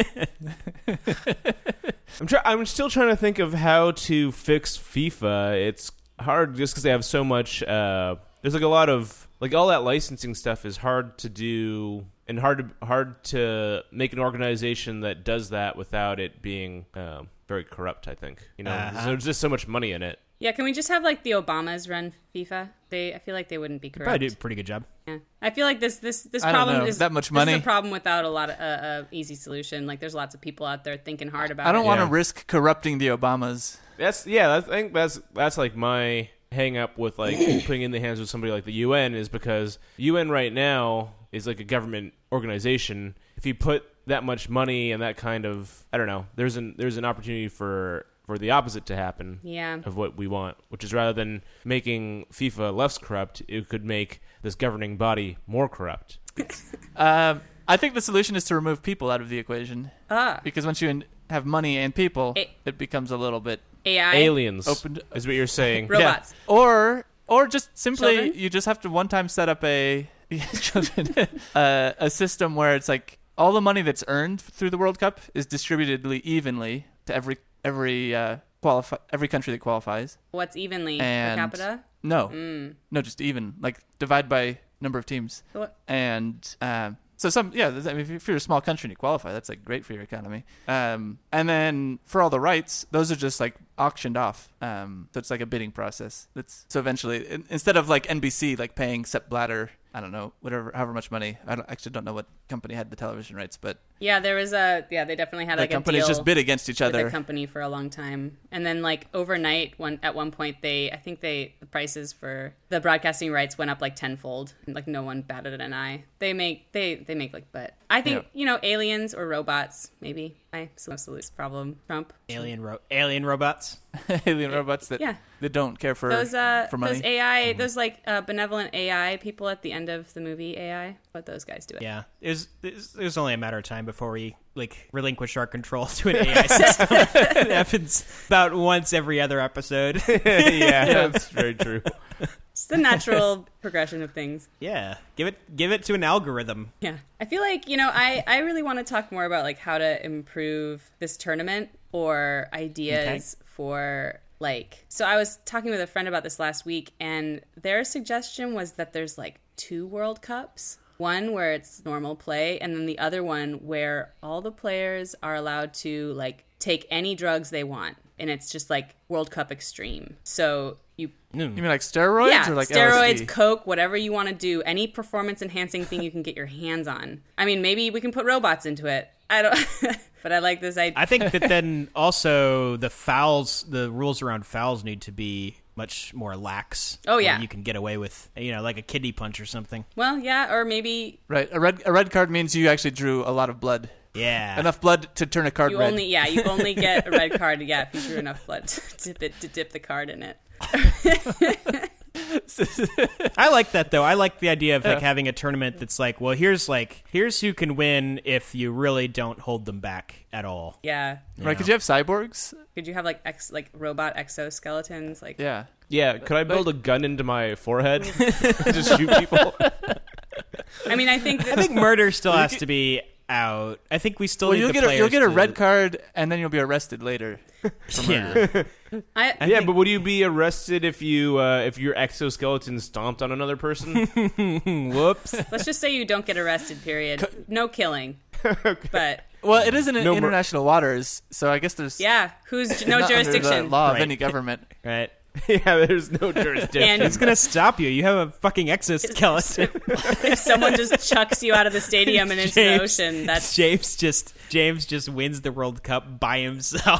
I'm try- I'm still trying to think of how to fix FIFA. It's hard just because they have so much. Uh, there's like a lot of like all that licensing stuff is hard to do and hard to hard to make an organization that does that without it being um, very corrupt. I think you know Uh-huh. there's just so much money in it. Yeah, can we just have like the Obamas run FIFA? They, I feel like they wouldn't be correct. Probably do a pretty good job. Yeah, I feel like this this this I don't problem know. is That much this money? is a problem without a lot of uh, uh, easy solution. Like, there's lots of people out there thinking hard about I don't it. want to Yeah. risk corrupting the Obamas. That's yeah. I think that's that's like my hang up with like putting in the hands of somebody like the U N is because U N right now is like a government organization. If you put that much money and that kind of I don't know, there's an there's an opportunity for for the opposite to happen Yeah. of what we want, which is rather than making FIFA less corrupt, it could make this governing body more corrupt. Um, I think the solution is to remove people out of the equation Ah, because once you in- have money and people, A- it becomes a little bit A I Aliens open. is what you're saying. robots. Yeah. Or or just simply Children? you just have to one time set up a children uh, a system where it's like all the money that's earned through the World Cup is distributed evenly to every every uh, qualify every country that qualifies. What's evenly And- per capita? No, Mm. no, just even like divide by number of teams. So what- And um, so some yeah, I mean, if you're a small country and you qualify, that's like great for your economy. Um, and then for all the rights, those are just like auctioned off. Um, so it's like a bidding process. That's so eventually in, instead of like N B C like paying Sepp Blatter, I don't know, whatever, however much money. I don't, actually don't know what company had the television rights, but Yeah, there was a yeah. They definitely had the like a companies deal just bid against each with other. the company for a long time, and then like overnight, one at one point they I think they the prices for the broadcasting rights went up like tenfold, and like no one batted an eye. They make they they make like, but I think Yeah. you know aliens or robots maybe. I so solution problem. Trump. Alien ro- alien robots. Alien robots that Yeah. that don't care for Those uh for money. those A I those like uh, benevolent A I people at the end of the movie A I. Let those guys do it. Yeah, it was, it was, it was only a matter of time before we like relinquish our control to an A I system. It happens about once every other episode. Yeah, that's very true. It's the natural progression of things. Yeah, give it give it to an algorithm. Yeah. I feel like, you know, I, I really want to talk more about like how to improve this tournament or ideas for like so I was talking with a friend about this last week and their suggestion was that there's like two World Cups. One where it's normal play and then the other one where all the players are allowed to like take any drugs they want and it's just like World Cup extreme. So you You mean like steroids yeah, or like steroids, L S D? coke, whatever you want to do, any performance enhancing thing you can get your hands on. I mean, maybe we can put robots into it. I don't, but I like this idea. I think that then also the fouls, the rules around fouls need to be much more lax. Oh, where yeah. you can get away with, you know, like a kidney punch or something. Well, yeah, or maybe Right. A red a red card means you actually drew a lot of blood. Yeah, Enough blood to turn a card you red. only, yeah, you only get a red card, yeah, if you drew enough blood to dip it, to dip the card in it. I like that though. I like the idea of like Yeah. having a tournament that's like, well, here's like here's who can win if you really don't hold them back at all. Yeah. Right? Could you have cyborgs? Could you have like ex, like robot exoskeletons? Like, Yeah. Yeah, could I build a gun into my forehead? Just shoot people? I mean, I think I that, think murder still has to be out. I think we still Well, need you'll the get a, you'll players get a to- red card and then you'll be arrested later. For murder. Yeah. I, I Yeah, think- but would you be arrested if you uh, if your exoskeleton stomped on another person? Whoops. let's just say you don't get arrested, period. No killing. But, Well, it is in No mur- international waters, so I guess there's yeah, who's no not under jurisdiction? the law Right. of any government. Right. Yeah, there's no jurisdiction. And- It's gonna stop you. You have a fucking exoskeleton. If someone just chucks you out of the stadium and into the James- ocean, that's James just James just wins the World Cup by himself.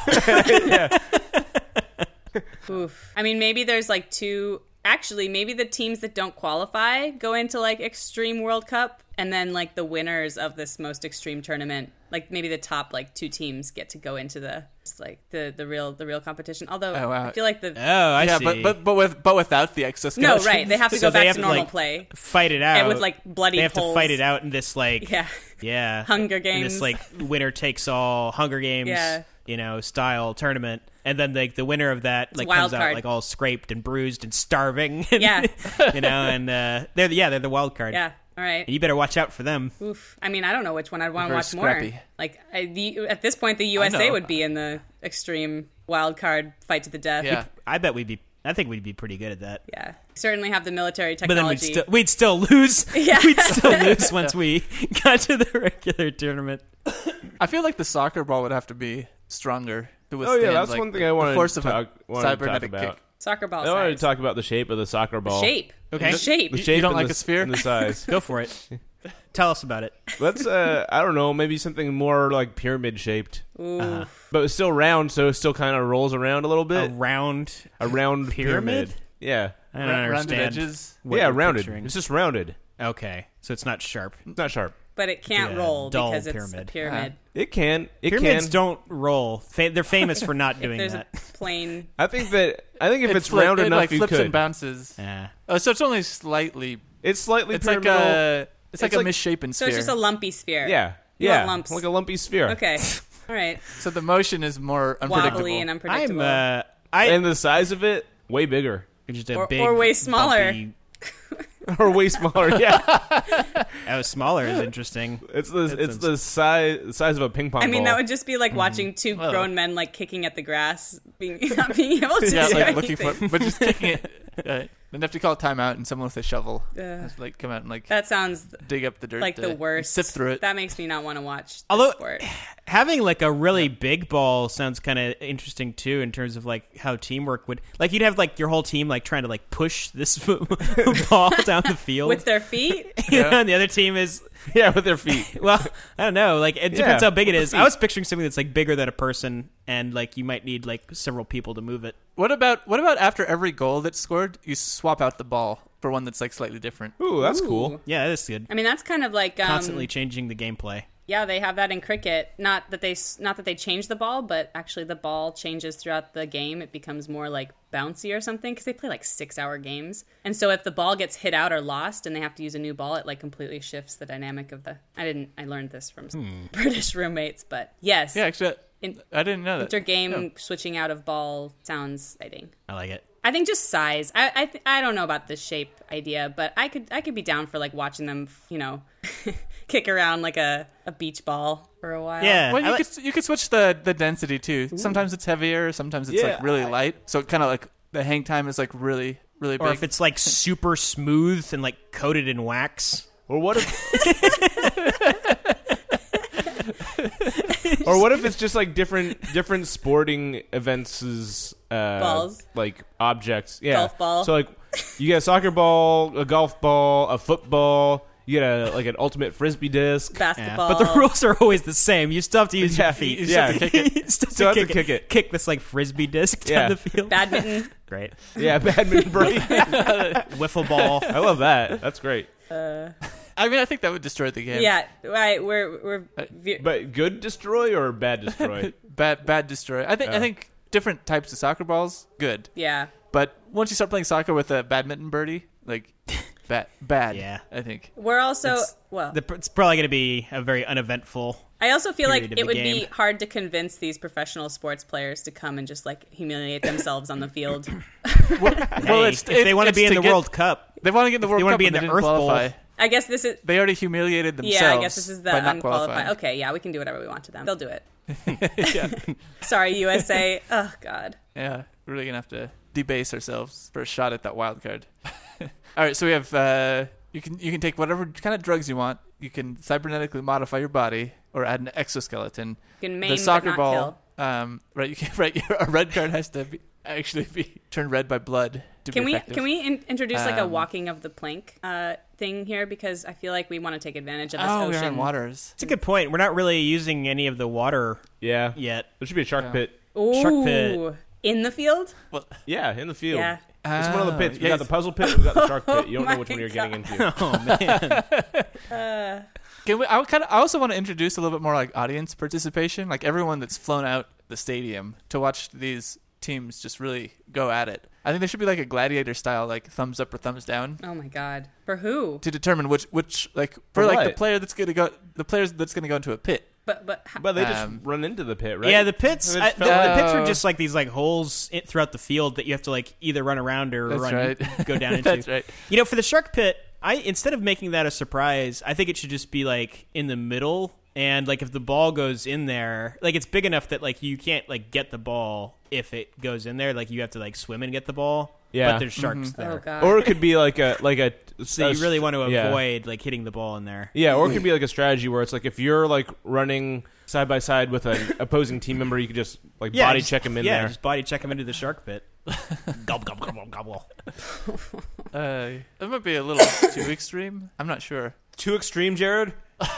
oof. I mean, maybe there's like two. Actually, maybe the teams that don't qualify go into like Extreme World Cup, and then like the winners of this most extreme tournament, like maybe the top like two teams get to go into the just, like the the real the real competition. Although Oh, wow. I feel like the Oh, I yeah, see. but but but with but without the no exoskeleton. right, they have to So go they back have to to, normal like, play. fight it out And with, like, bloody They have holes. to fight it out in this like Yeah, yeah Hunger in Games. this like winner takes all Hunger Games Yeah. you know style tournament, and then like the winner of that like wild comes card. out like all scraped and bruised and starving. And, Yeah. you know, and uh, they're yeah they're the wild card. yeah. All right. And you better watch out for them. Oof. I mean, I don't know which one I'd want to Very watch scrappy. more. Like I, the, at this point, the U S A know. would be in the extreme wild card fight to the death. Yeah. I bet we'd be. I think we'd be pretty good at that. Yeah. Certainly have the military But then we'd technology. still we'd still lose. Yeah. We'd still lose once we got to the regular tournament. I feel like the soccer ball would have to be stronger to Oh withstand. yeah, that's like, one thing the I wanted force to of a talk, wanted to talk cybernetic about. kick. Soccer ball I wanted size. to talk about the shape of the soccer ball. Shape. Okay. The shape. The You- shape you don't and like the, a sphere? and the size. Go for it. Tell us about it. Let's uh, I don't know, maybe something more like pyramid shaped, Ooh. but it's still round, so it still kind of rolls around a little A bit. round A round pyramid? pyramid. Yeah, I don't Ra- rounded understand. edges. what yeah, you're rounded. picturing. It's just rounded. Okay, so it's not sharp. It's not sharp. But it can't Yeah, roll dull because it's pyramid. a pyramid. It can. It Pyramids can. don't roll. Fa- they're famous for not If doing there's that. a plain. I think that. I think if it's, flip- round it, enough, like you flips could. and bounces. Yeah. Oh, so it's only slightly. It's slightly It's like pyramidal. a. It's like It's a like- misshapen So sphere. it's just a lumpy sphere. yeah, You yeah, want lumps. like a lumpy sphere. Okay. All right. So the motion is more unpredictable. Wobbly and unpredictable. I'm. Uh, I And the size of it, way bigger just a Or- big or way smaller. bumpy- or way smaller. Yeah, Oh, smaller is interesting. it's the That it's sounds- the size the size of a ping pong I mean, ball. that would just be like watching two Oh. grown men like kicking at the grass, being not being able to yeah, do like looking anything. for, but just kicking it. Right. Then they have to call timeout, and someone with a shovel Ugh. has to, like come out and like That sounds dig up the dirt, like to the worst. sift through it. That makes me not want to watch the Although- sport. Having like a really big ball sounds kind of interesting too, in terms of like how teamwork would. Like you'd have like your whole team like trying to like push this ball down the field, With their feet? yeah. And the other team is yeah, with their feet. well, I don't know. Like it Yeah, depends how big it with the is. I feet. was picturing something that's like bigger than a person, and like you might need like several people to move it. What about what about after every goal that's scored, you swap out the ball for one that's like slightly different? Ooh, that's Ooh. cool. Yeah, that's good. I mean, that's kind of like um, Constantly changing the gameplay. Yeah, they have that in cricket. Not that they s- not that they change the ball, but actually the ball changes throughout the game. It becomes more like bouncy or something because they play like six-hour games. And so if the ball gets hit out or lost and they have to use a new ball, it like completely shifts the dynamic of the. I didn't. I learned this from some British roommates, but yes, Yeah, actually, in, I didn't know that. inter-game Yeah. switching out of ball sounds exciting. I like it. I think just size. I I, th- I don't know about the shape idea, but I could I could be down for like watching them, you know, kick around like a, a beach ball for a while. Yeah. Well, I you like- could you could switch the, the density too. Sometimes it's heavier, sometimes it's Yeah, like really I- light. So it kind of like the hang time is like really really Or big. if it's like super smooth and like coated in wax. Or what if? or what if it's just like different different sporting events' uh, Balls. like objects? Yeah, Golf ball. So like, you get a soccer ball, a golf ball, a football. You get a like an ultimate frisbee disc. Yeah. Basketball. But the rules are always the same. You still have to use Yeah, your feet. you still have to kick You still Still have to have to kick, kick it. it. Kick this like frisbee disc Yeah. down the field. Badminton. Great. Yeah, badminton break. Wiffle ball. I love that. That's great. I mean, I think that would destroy the game. Yeah, right. We're we're ve- But good destroy or bad destroy? bad bad destroy. I think I Yeah. think different types of soccer balls good, yeah. but once you start playing soccer with a badminton birdie, like bad bad. Yeah. I think. We're also It's- well. The, it's probably going to be a very uneventful. I also feel like period of it the would game. be hard to convince these professional sports players to come and just like humiliate themselves on the field. Well, Hey, it's, if they it- want to it's be in the get- World Cup, they want to get in the World they wanna Cup. be and in they the didn't Earth Bowl. qualify. I guess this is. They already humiliated themselves. Yeah, I guess this is the by not unqualified. qualifying. Okay, yeah, we can do whatever we want to them. They'll do it. Sorry, U S A. Oh God. Yeah, we're really gonna have to debase ourselves for a shot at that wild card. All right, so we have uh, you can you can take whatever kind of drugs you want. You can cybernetically modify your body or add an exoskeleton. You can maim the soccer but not ball, kill. um, right? You can right. A red card has to be, actually be turned red by blood to Can be we effective. can we in- introduce like a Um, walking of the plank uh, thing here, because I feel like we want to take advantage of this Oh, ocean. we're on waters. It's a good point. We're not really using any of the water Yeah. yet. There should be a shark Yeah. pit. Ooh, Shark pit. in the field. Well, Yeah, in the field. Yeah. It's one of the oh, pits. We yeah, got the puzzle pit and we got the shark pit. You don't know Oh which one my you're getting God. into. Oh man. Can we, I kind of. I also want to introduce a little bit more like audience participation, like everyone that's flown out the stadium to watch these teams just really go at it. I think there should be like a gladiator style, like thumbs up or thumbs down, Oh my God. For who? to determine which which like for, For like what? the player that's gonna go, the players that's gonna go into a pit. But but how, But they just Um, run into the pit, right? Yeah, the pits. They I, just the, fell the pits in. are just like these like holes in, throughout the field that you have to like either run around or That's run right. go down into. That's right. You know, for the shark pit, I instead of making that a surprise, I think it should just be like in the middle, and like if the ball goes in there, like it's big enough that like you can't like get the ball if it goes in there. Like you have to like swim and get the ball. Yeah. But there's sharks oh there. God. Or it could be like a like a. So you really want to yeah. avoid like hitting the ball in there. Yeah, or it could be like a strategy where it's like if you're like running side by side with an opposing team member, you could just like Yeah, body just- check him in yeah, there. just body check him into the shark pit. gobble gobble gobble gobble. Uh, that might be a little too extreme. I'm not sure. Too extreme, Jared.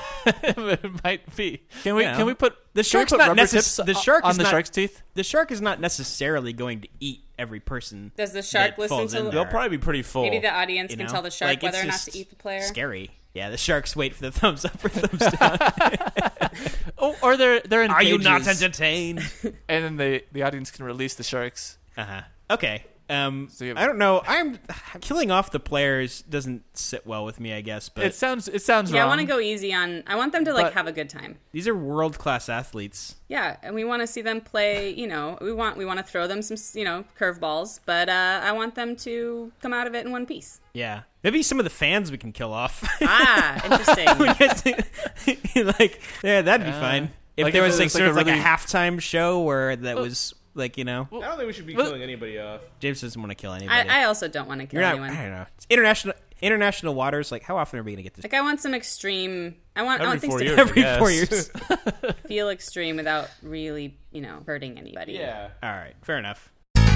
It might be. Can we? Yeah. Can we put The can we shark's put not rubber necess- tips the shark on is the not- shark's teeth? The shark is not necessarily going to eat every person. Does the shark that listen falls to in the- there. They'll probably be pretty full. Maybe the audience You can know? tell the shark Like, it's whether or not just to eat the player. Scary. Yeah, the sharks wait for the thumbs up or thumbs down. Oh, or they're they're in Are you not cages, entertained? and then they the audience can release the sharks. Uh huh. Okay. Um, So you have- I don't know. I'm killing off the players doesn't sit well with me, I guess. But It sounds it sounds Yeah, I wrong. want to go easy on. I want them to like But- have a good time. these are world class athletes. Yeah, and we want to see them play. You know, we want we want to throw them some you know curveballs, but uh, I want them to come out of it in one piece. Yeah. Maybe some of the fans we can kill off. Ah, interesting. like, yeah, that'd be fine. If like there if was it like was, sort like, of a like a really- halftime show where that was like you know, I don't think we should be Well- killing anybody off. James doesn't want to kill anybody. I, I also don't want to kill You're not. anyone. I don't know. It's international international waters. Like, how often are we gonna get this? Like I want some extreme. I want I Every want things four to years. Every I four guess. years. feel extreme without really you know hurting anybody. Yeah. All right, fair enough.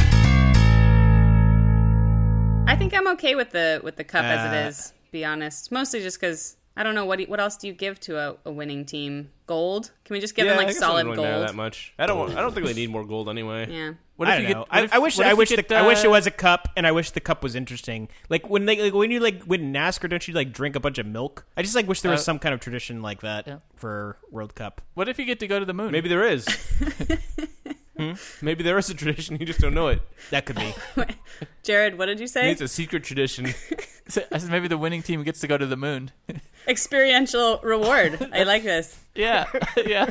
I think I'm okay with the with the cup as Uh, it is. Be honest, mostly just because I don't know what do you- what else do you give to a, a winning team? Gold? Can we just give yeah, them I like guess it doesn't solid really matter gold? that much. I don't. Want, I don't think they need more gold anyway. Yeah. What I if don't you know. get? what I, if- I wish. what I if you wish. get, the, I wish it uh, was a cup, and I wish the cup was interesting. Like when they like, when you like win NASCAR, don't you like drink a bunch of milk? I just like wish there was Uh, some kind of tradition like that yeah. for World Cup. What if you get to go to the moon? Maybe there is. Hmm? Maybe there is a tradition. You just don't know it. That could be. Jared, what did you say? It's a secret tradition. So- I said maybe the winning team gets to go to the moon. Experiential reward. I like this. Yeah, yeah.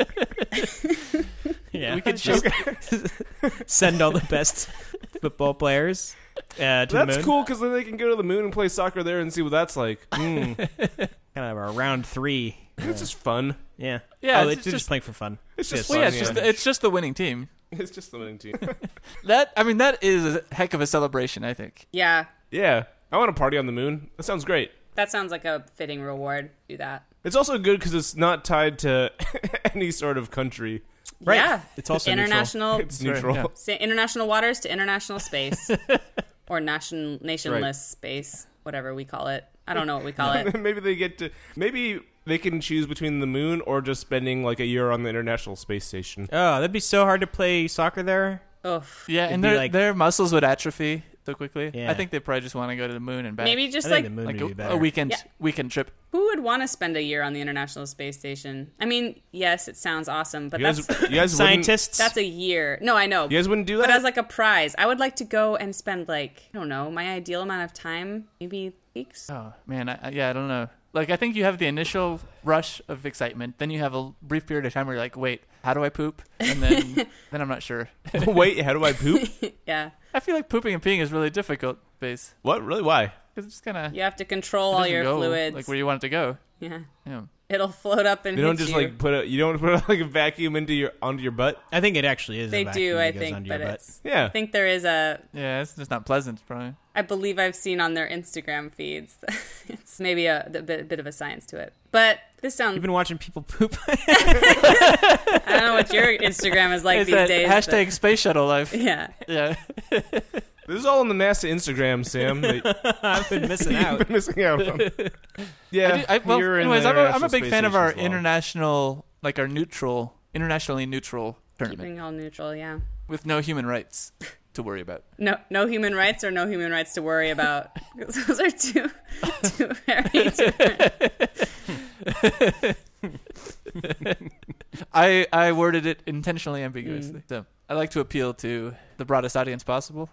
Yeah, We could show. send all the best football players uh, to the That's moon. cool because then they can go to the moon and play soccer there and see what that's like. Mm. Kind of a round three. It's just fun. Yeah. Yeah, Oh, it's they're just, just- playing for fun. It's just Well, fun. yeah, it's just yeah. the, it's just the winning team. It's just the winning team. That I mean, that is a heck of a celebration. I think. Yeah. Yeah, I want to party on the moon. That sounds great. That sounds like a fitting reward. Do that. It's also good because it's not tied to any sort of country. Right. Yeah. It's also neutral. international It's Right, neutral. yeah. sa- international waters to international space or nation nationless space, whatever we call it. I don't know what we call it. Maybe they get to. Maybe they can choose between the moon or just spending like a year on the International Space Station. Oh, that'd be so hard to play soccer there. Oof. Yeah, It'd and be their like- their muscles would atrophy so quickly. Yeah. I think they probably just want to go to the moon and back. Maybe I just think like the moon like would be a, better. a weekend Yeah. weekend trip. who would want to spend a year on the International Space Station? I mean, yes, it sounds awesome, but You guys, that's you guys wouldn't- Scientists. that's a year. No, I know. You guys wouldn't do But that. as like a prize, I would like to go and spend like I don't know my ideal amount of time, maybe weeks. Oh man, I, I- yeah, I don't know. Like I think you have the initial rush of excitement, then you have a brief period of time where you're like, wait, how do I poop? And then then I'm not sure. Wait, how do I poop? Yeah, I feel like pooping and peeing is really difficult. Base. What? Really? Why? Because it's kind of You have to control all your go, fluids. like where you want it to go. yeah. Yeah. It'll float up and They don't hit just you. like put a you don't put like a vacuum into your onto your butt. I think it actually is. They a vacuum do, that I goes think, under but your butt. it's. Yeah. I think there is a. Yeah, it's just not pleasant, probably. I believe I've seen on their Instagram feeds. It's maybe a, a bit, bit of a science to it, but this sounds. You've been watching people poop. I don't know what your Instagram is like It's these that days. hashtag space shuttle life. but- yeah. Yeah. This is all on the NASA Instagram, Sam. That I've been missing you've out. been missing out on. Yeah. I do- I- well, you're in anyways, the I'm a, I'm a International big Space fan of our Station as well. international, like our neutral, internationally neutral tournament Keeping all neutral. Yeah. with no human rights to worry about. No, no human rights or no human rights to worry about. Those are two, two very different. I I worded it intentionally ambiguously. So I like to appeal to the broadest audience possible.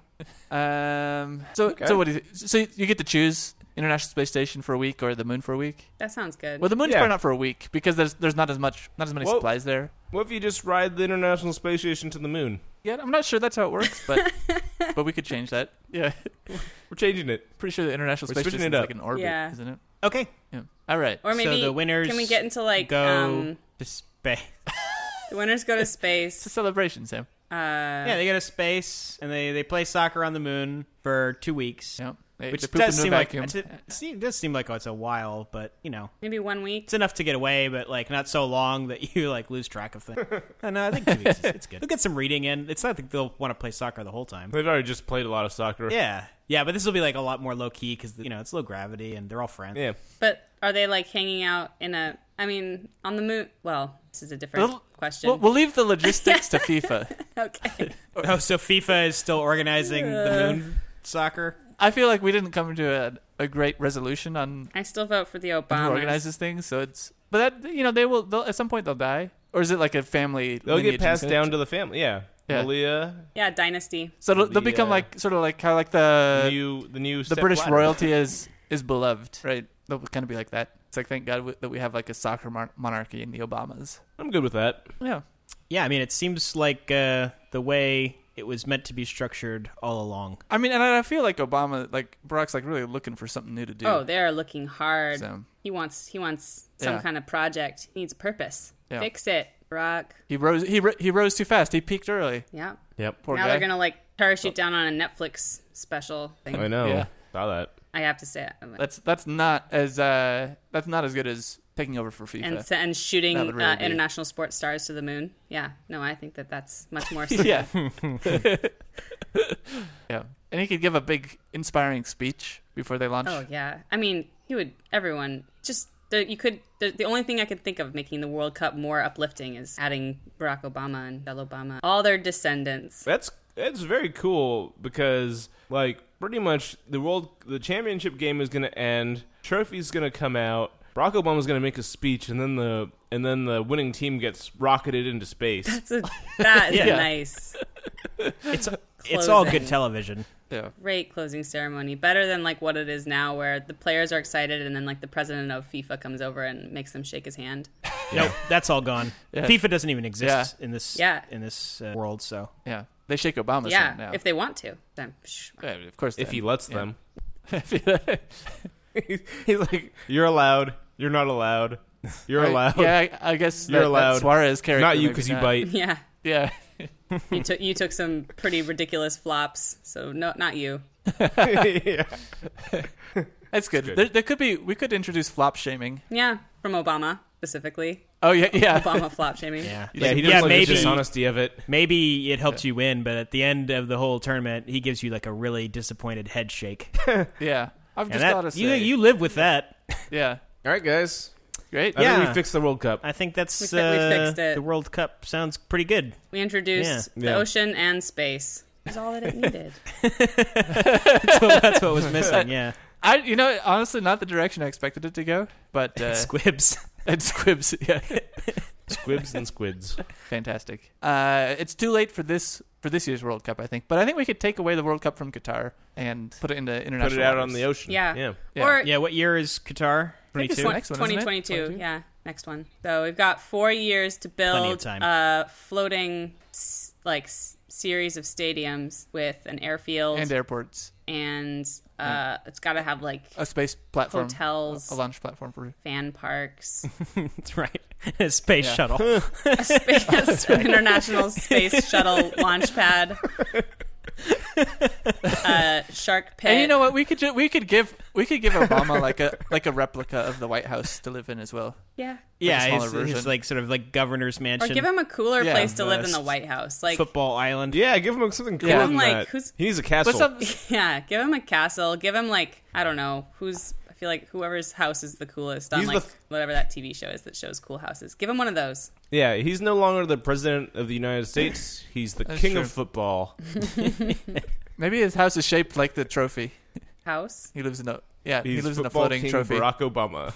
Um. So Okay. so what do you? So you get to choose International Space Station for a week or the Moon for a week. That sounds good. Well, the Moon's Yeah. probably not for a week because there's there's not as much not as many Well- supplies there. What if you just ride the International Space Station to the moon? Yeah, I'm not sure that's how it works, but but we could change that. Yeah, We're changing it. pretty sure the International We're Space switching Station it is up. like an orbit, Yeah. isn't it? Okay. Yeah. All right. or maybe so the winners can we get into like go um, to space. the winners go to It's a space? celebration, Sam. Uh, Yeah, they go to space and they, they play soccer on the moon for two weeks. Yeah. They, Which they poop does into a seem like vacuum. it seem- does seem like oh, it's a while, but you know maybe one week. it's enough to get away, but like not so long that you like lose track of things. uh, no, I think two weeks is, it's good. They'll get some reading in. It's not like they'll want to play soccer the whole time. They've already just played a lot of soccer. Yeah, yeah, but this will be like a lot more low key because you know it's low gravity and they're all friends. Yeah. But are they like hanging out in a? I mean, on the moon. Well, this is a different We'll- question. We'll, we'll leave the logistics to FIFA. okay. Oh, so FIFA is still organizing the moon soccer. I feel like we didn't come to a, a great resolution on I still vote for the who Obamas. organizes things, so it's. But that you know they will they'll, at some point they'll die, or is it like a family? They'll get lineage passed and down such? to the family. Yeah. Yeah. Malia, Yeah, dynasty. So they'll, they'll the, become uh, like sort of like how like the new the new the Sepp British Blatter. royalty is is beloved, right? They'll kind of be like that. It's like thank God w- that we have like a soccer mon- monarchy in the Obamas. I'm good with that. Yeah, Yeah, I mean it seems like uh, the way it was meant to be structured all along. I mean, and I feel like Obama, like Barack's, like really looking for something new to do. Oh, they're looking hard. So He wants. He wants some Yeah. kind of project. He needs a purpose. Yeah. Fix it, Brock. he rose he ro- he rose too fast. He peaked early. Yeah. Yep. Poor now guy. they're gonna like parachute down on a Netflix special thing. I know. Yeah. Saw that. I have to say it. That's that's not as uh that's not as good as taking over for FIFA. and s- and shooting That would really uh, be- international sports stars to the moon. Yeah, no, I think that that's much more. yeah. Yeah. And he could give a big inspiring speech before they launch. Oh yeah, I mean, he would. Everyone just the, you could. The, the only thing I could think of making the World Cup more uplifting is adding Barack Obama and Michelle Obama, all their descendants. That's that's very cool because like pretty much the world the championship game is going to end. Trophy's going to come out. Barack Obama's going to make a speech, and then the and then the winning team gets rocketed into space. That's a, that is Yeah. nice. It's it's all Closing. good television. Yeah. Great closing ceremony. Better than like what it is now, where the players are excited and then like the president of FIFA comes over and makes them shake his hand. Nope, that's all gone. Yeah. FIFA doesn't even exist Yeah. in this Yeah. in this uh, world. So Yeah. They shake Obama's yeah, hand now. if they want to. Then, psh, yeah, of course. If then. he lets Yeah. them. He's like, you're allowed. You're not allowed. You're Right. allowed. Yeah, I, I guess You're that, allowed. That Suarez character. Not you maybe because you not. bite. yeah. Yeah. You took you took some pretty ridiculous flops, so no, not you. Yeah. That's good. good. There, there could be. We could introduce flop shaming. Yeah, from Obama specifically. Oh yeah, yeah. Obama flop shaming. yeah, Yeah, he yeah, doesn't like maybe the dishonesty of it. maybe it helps you win, but at the end of the whole tournament, he gives you like a really disappointed head shake. Yeah. I've And just that- got to say. you you live with that. Yeah. All right, guys. Great. I think Yeah. we fixed the World Cup. I think that's We fi- we uh, fixed it. the World Cup sounds pretty good. We introduced Yeah. the Yeah. ocean and space. That's all that it needed. So that's what was missing. Yeah, I, you know, honestly, not the direction I expected it to go, but uh, squibs. and squibs. Yeah. Squibs and squids. Fantastic. Uh, it's too late for this for this year's World Cup, I think. But I think we could take away the World Cup from Qatar and put it into international. Put it out on waters. the ocean. Yeah. Yeah. Yeah. Or Yeah, what year is Qatar? I think it's twenty-two. the next one, isn't it? twenty twenty-two. twenty-two? Yeah, next one. So we've got four years to Plenty of build time. a floating s- like s- series of stadiums with an airfield and airports. and uh, it's got to have like A space platform. hotels, A launch platform for. fan parks, That's right. A space Yeah. shuttle. a space, international space shuttle launch pad, uh, shark pit. And you know what? We could ju- we could give we could give Obama like a like a replica of the White House to live in as well. Yeah. Yeah, smaller his, version. his like sort of like governor's Or mansion. give him a cooler Yeah, place to live in the vest. White House. Like, football island. Yeah, give him something cooler Yeah. than I'm like, that. who's- He needs a castle. But some, yeah, give him a castle. Give him like I don't know who's. I feel like whoever's house is the coolest on He's the like f- whatever that T V show is that shows cool houses. Give him one of those. Yeah, he's no longer the president of the United States. He's the That's king true. of football. maybe his house is shaped like the trophy. House. He lives in a yeah. He's he lives in a football floating king trophy. Barack Obama.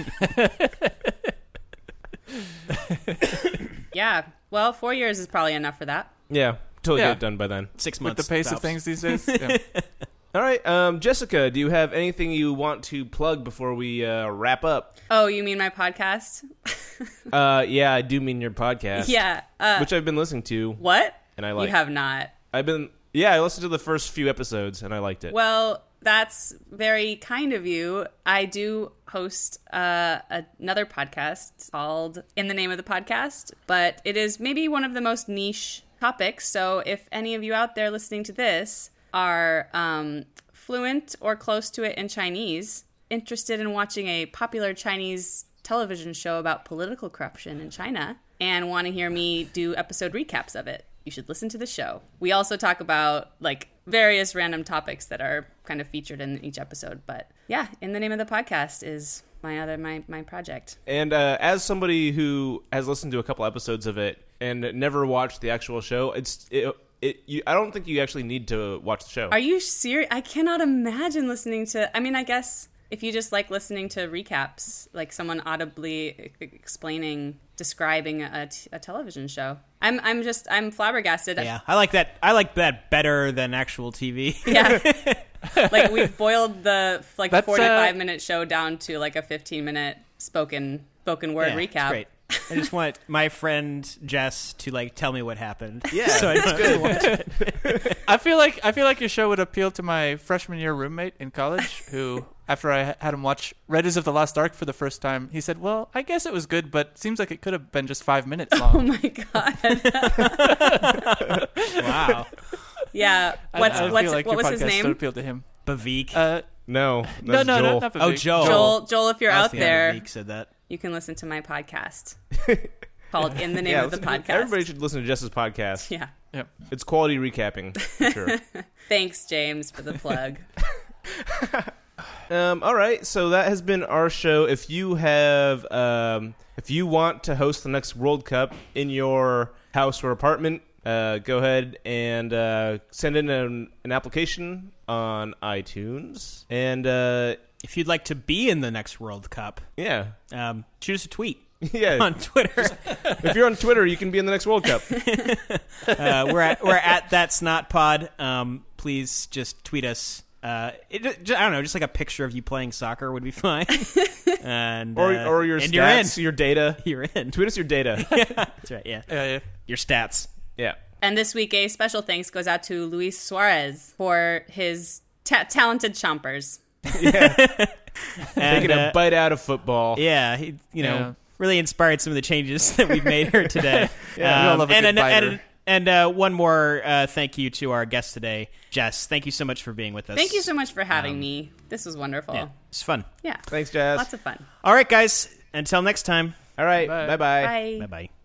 Yeah. Well, four years is probably enough for that. Yeah, totally Yeah. get it done by then. Six With months. the pace of tops. things these days. Yeah. All right, um, Jessica, do you have anything you want to plug before we uh, wrap up? Oh, you mean my podcast? Uh, yeah, I do mean your podcast. Yeah. Uh, which I've been listening to, what? and I like. You have not. I've been. Yeah, I listened to the first few episodes, and I liked it. Well, that's very kind of you. I do host uh, another podcast called In the Name of the Podcast, but it is maybe one of the most niche topics. So if any of you out there listening to this are um, fluent or close to it in Chinese, interested in watching a popular Chinese television show about political corruption in China, and want to hear me do episode recaps of it, you should listen to the show. We also talk about like various random topics that are kind of featured in each episode. But yeah, In the Name of the Podcast is my other my my project. And uh, as somebody who has listened to a couple episodes of it and never watched the actual show, it's it. it you, I don't think you actually need to watch the show. Are you serious? I cannot imagine listening to. I mean, I guess if you just like listening to recaps, like someone audibly e- explaining, describing a, t- a television show. I'm I'm just I'm flabbergasted. Yeah, I like that. I like that better than actual T V. Yeah. Like we've boiled the like That's, forty-five uh, minute show down to like a fifteen minute spoken spoken word Yeah, it's recap. great. I just want my friend Jess to like tell me what happened. Yeah, so I don't have to watch it. I feel like I feel like your show would appeal to my freshman year roommate in college, who, after I had him watch Raiders of the Lost Ark for the first time, he said, "Well, I guess it was good, but seems like it could have been just five minutes Oh long." my god. Wow, Yeah. I- What's I, what's feel like what your was his podcast name? would appeal to him. Bavik. Uh, no, no, that's no, Joel. no, not oh, Vivek. Joel. Joel, Joel, if you're I was out thinking there, Bavik said that. you can listen to my podcast called In the Name Yeah, of the listen to- Podcast. everybody should listen to Jess's podcast. Yeah. Yep. It's quality recapping, for sure. Thanks, James, for the plug. Um, all right, so that has been our show. If you have, um, if you want to host the next World Cup in your house or apartment, uh, go ahead and uh, send in an, an application on iTunes. And uh, If you'd like to be in the next World Cup, yeah, um, shoot us a tweet yeah. on Twitter. If you're on Twitter, you can be in the next World Cup. uh, we're at we're at That's Not Pod. Um, please just tweet us. Uh, it, I don't know, just like a picture of you playing soccer would be fine. and Or uh, or your and stats, you're your data. in. You're in. Tweet us your data. That's right. Yeah. Yeah, yeah. Your stats. Yeah. And this week, a special thanks goes out to Luis Suarez for his ta- talented chompers. And, Taking uh, a bite out of football. yeah, he, you know, Yeah. really inspired some of the changes that we've made here today. Yeah, we all love a and good and, biter. and, and uh, one more uh, thank you to our guest today, Jess. Thank you so much for being with us. Thank you so much for having Um, me. This was wonderful. Yeah, it's fun. Yeah. Thanks, Jess. Lots of fun. All right, guys. Until next time. All right. Bye. Bye-bye. Bye. Bye bye.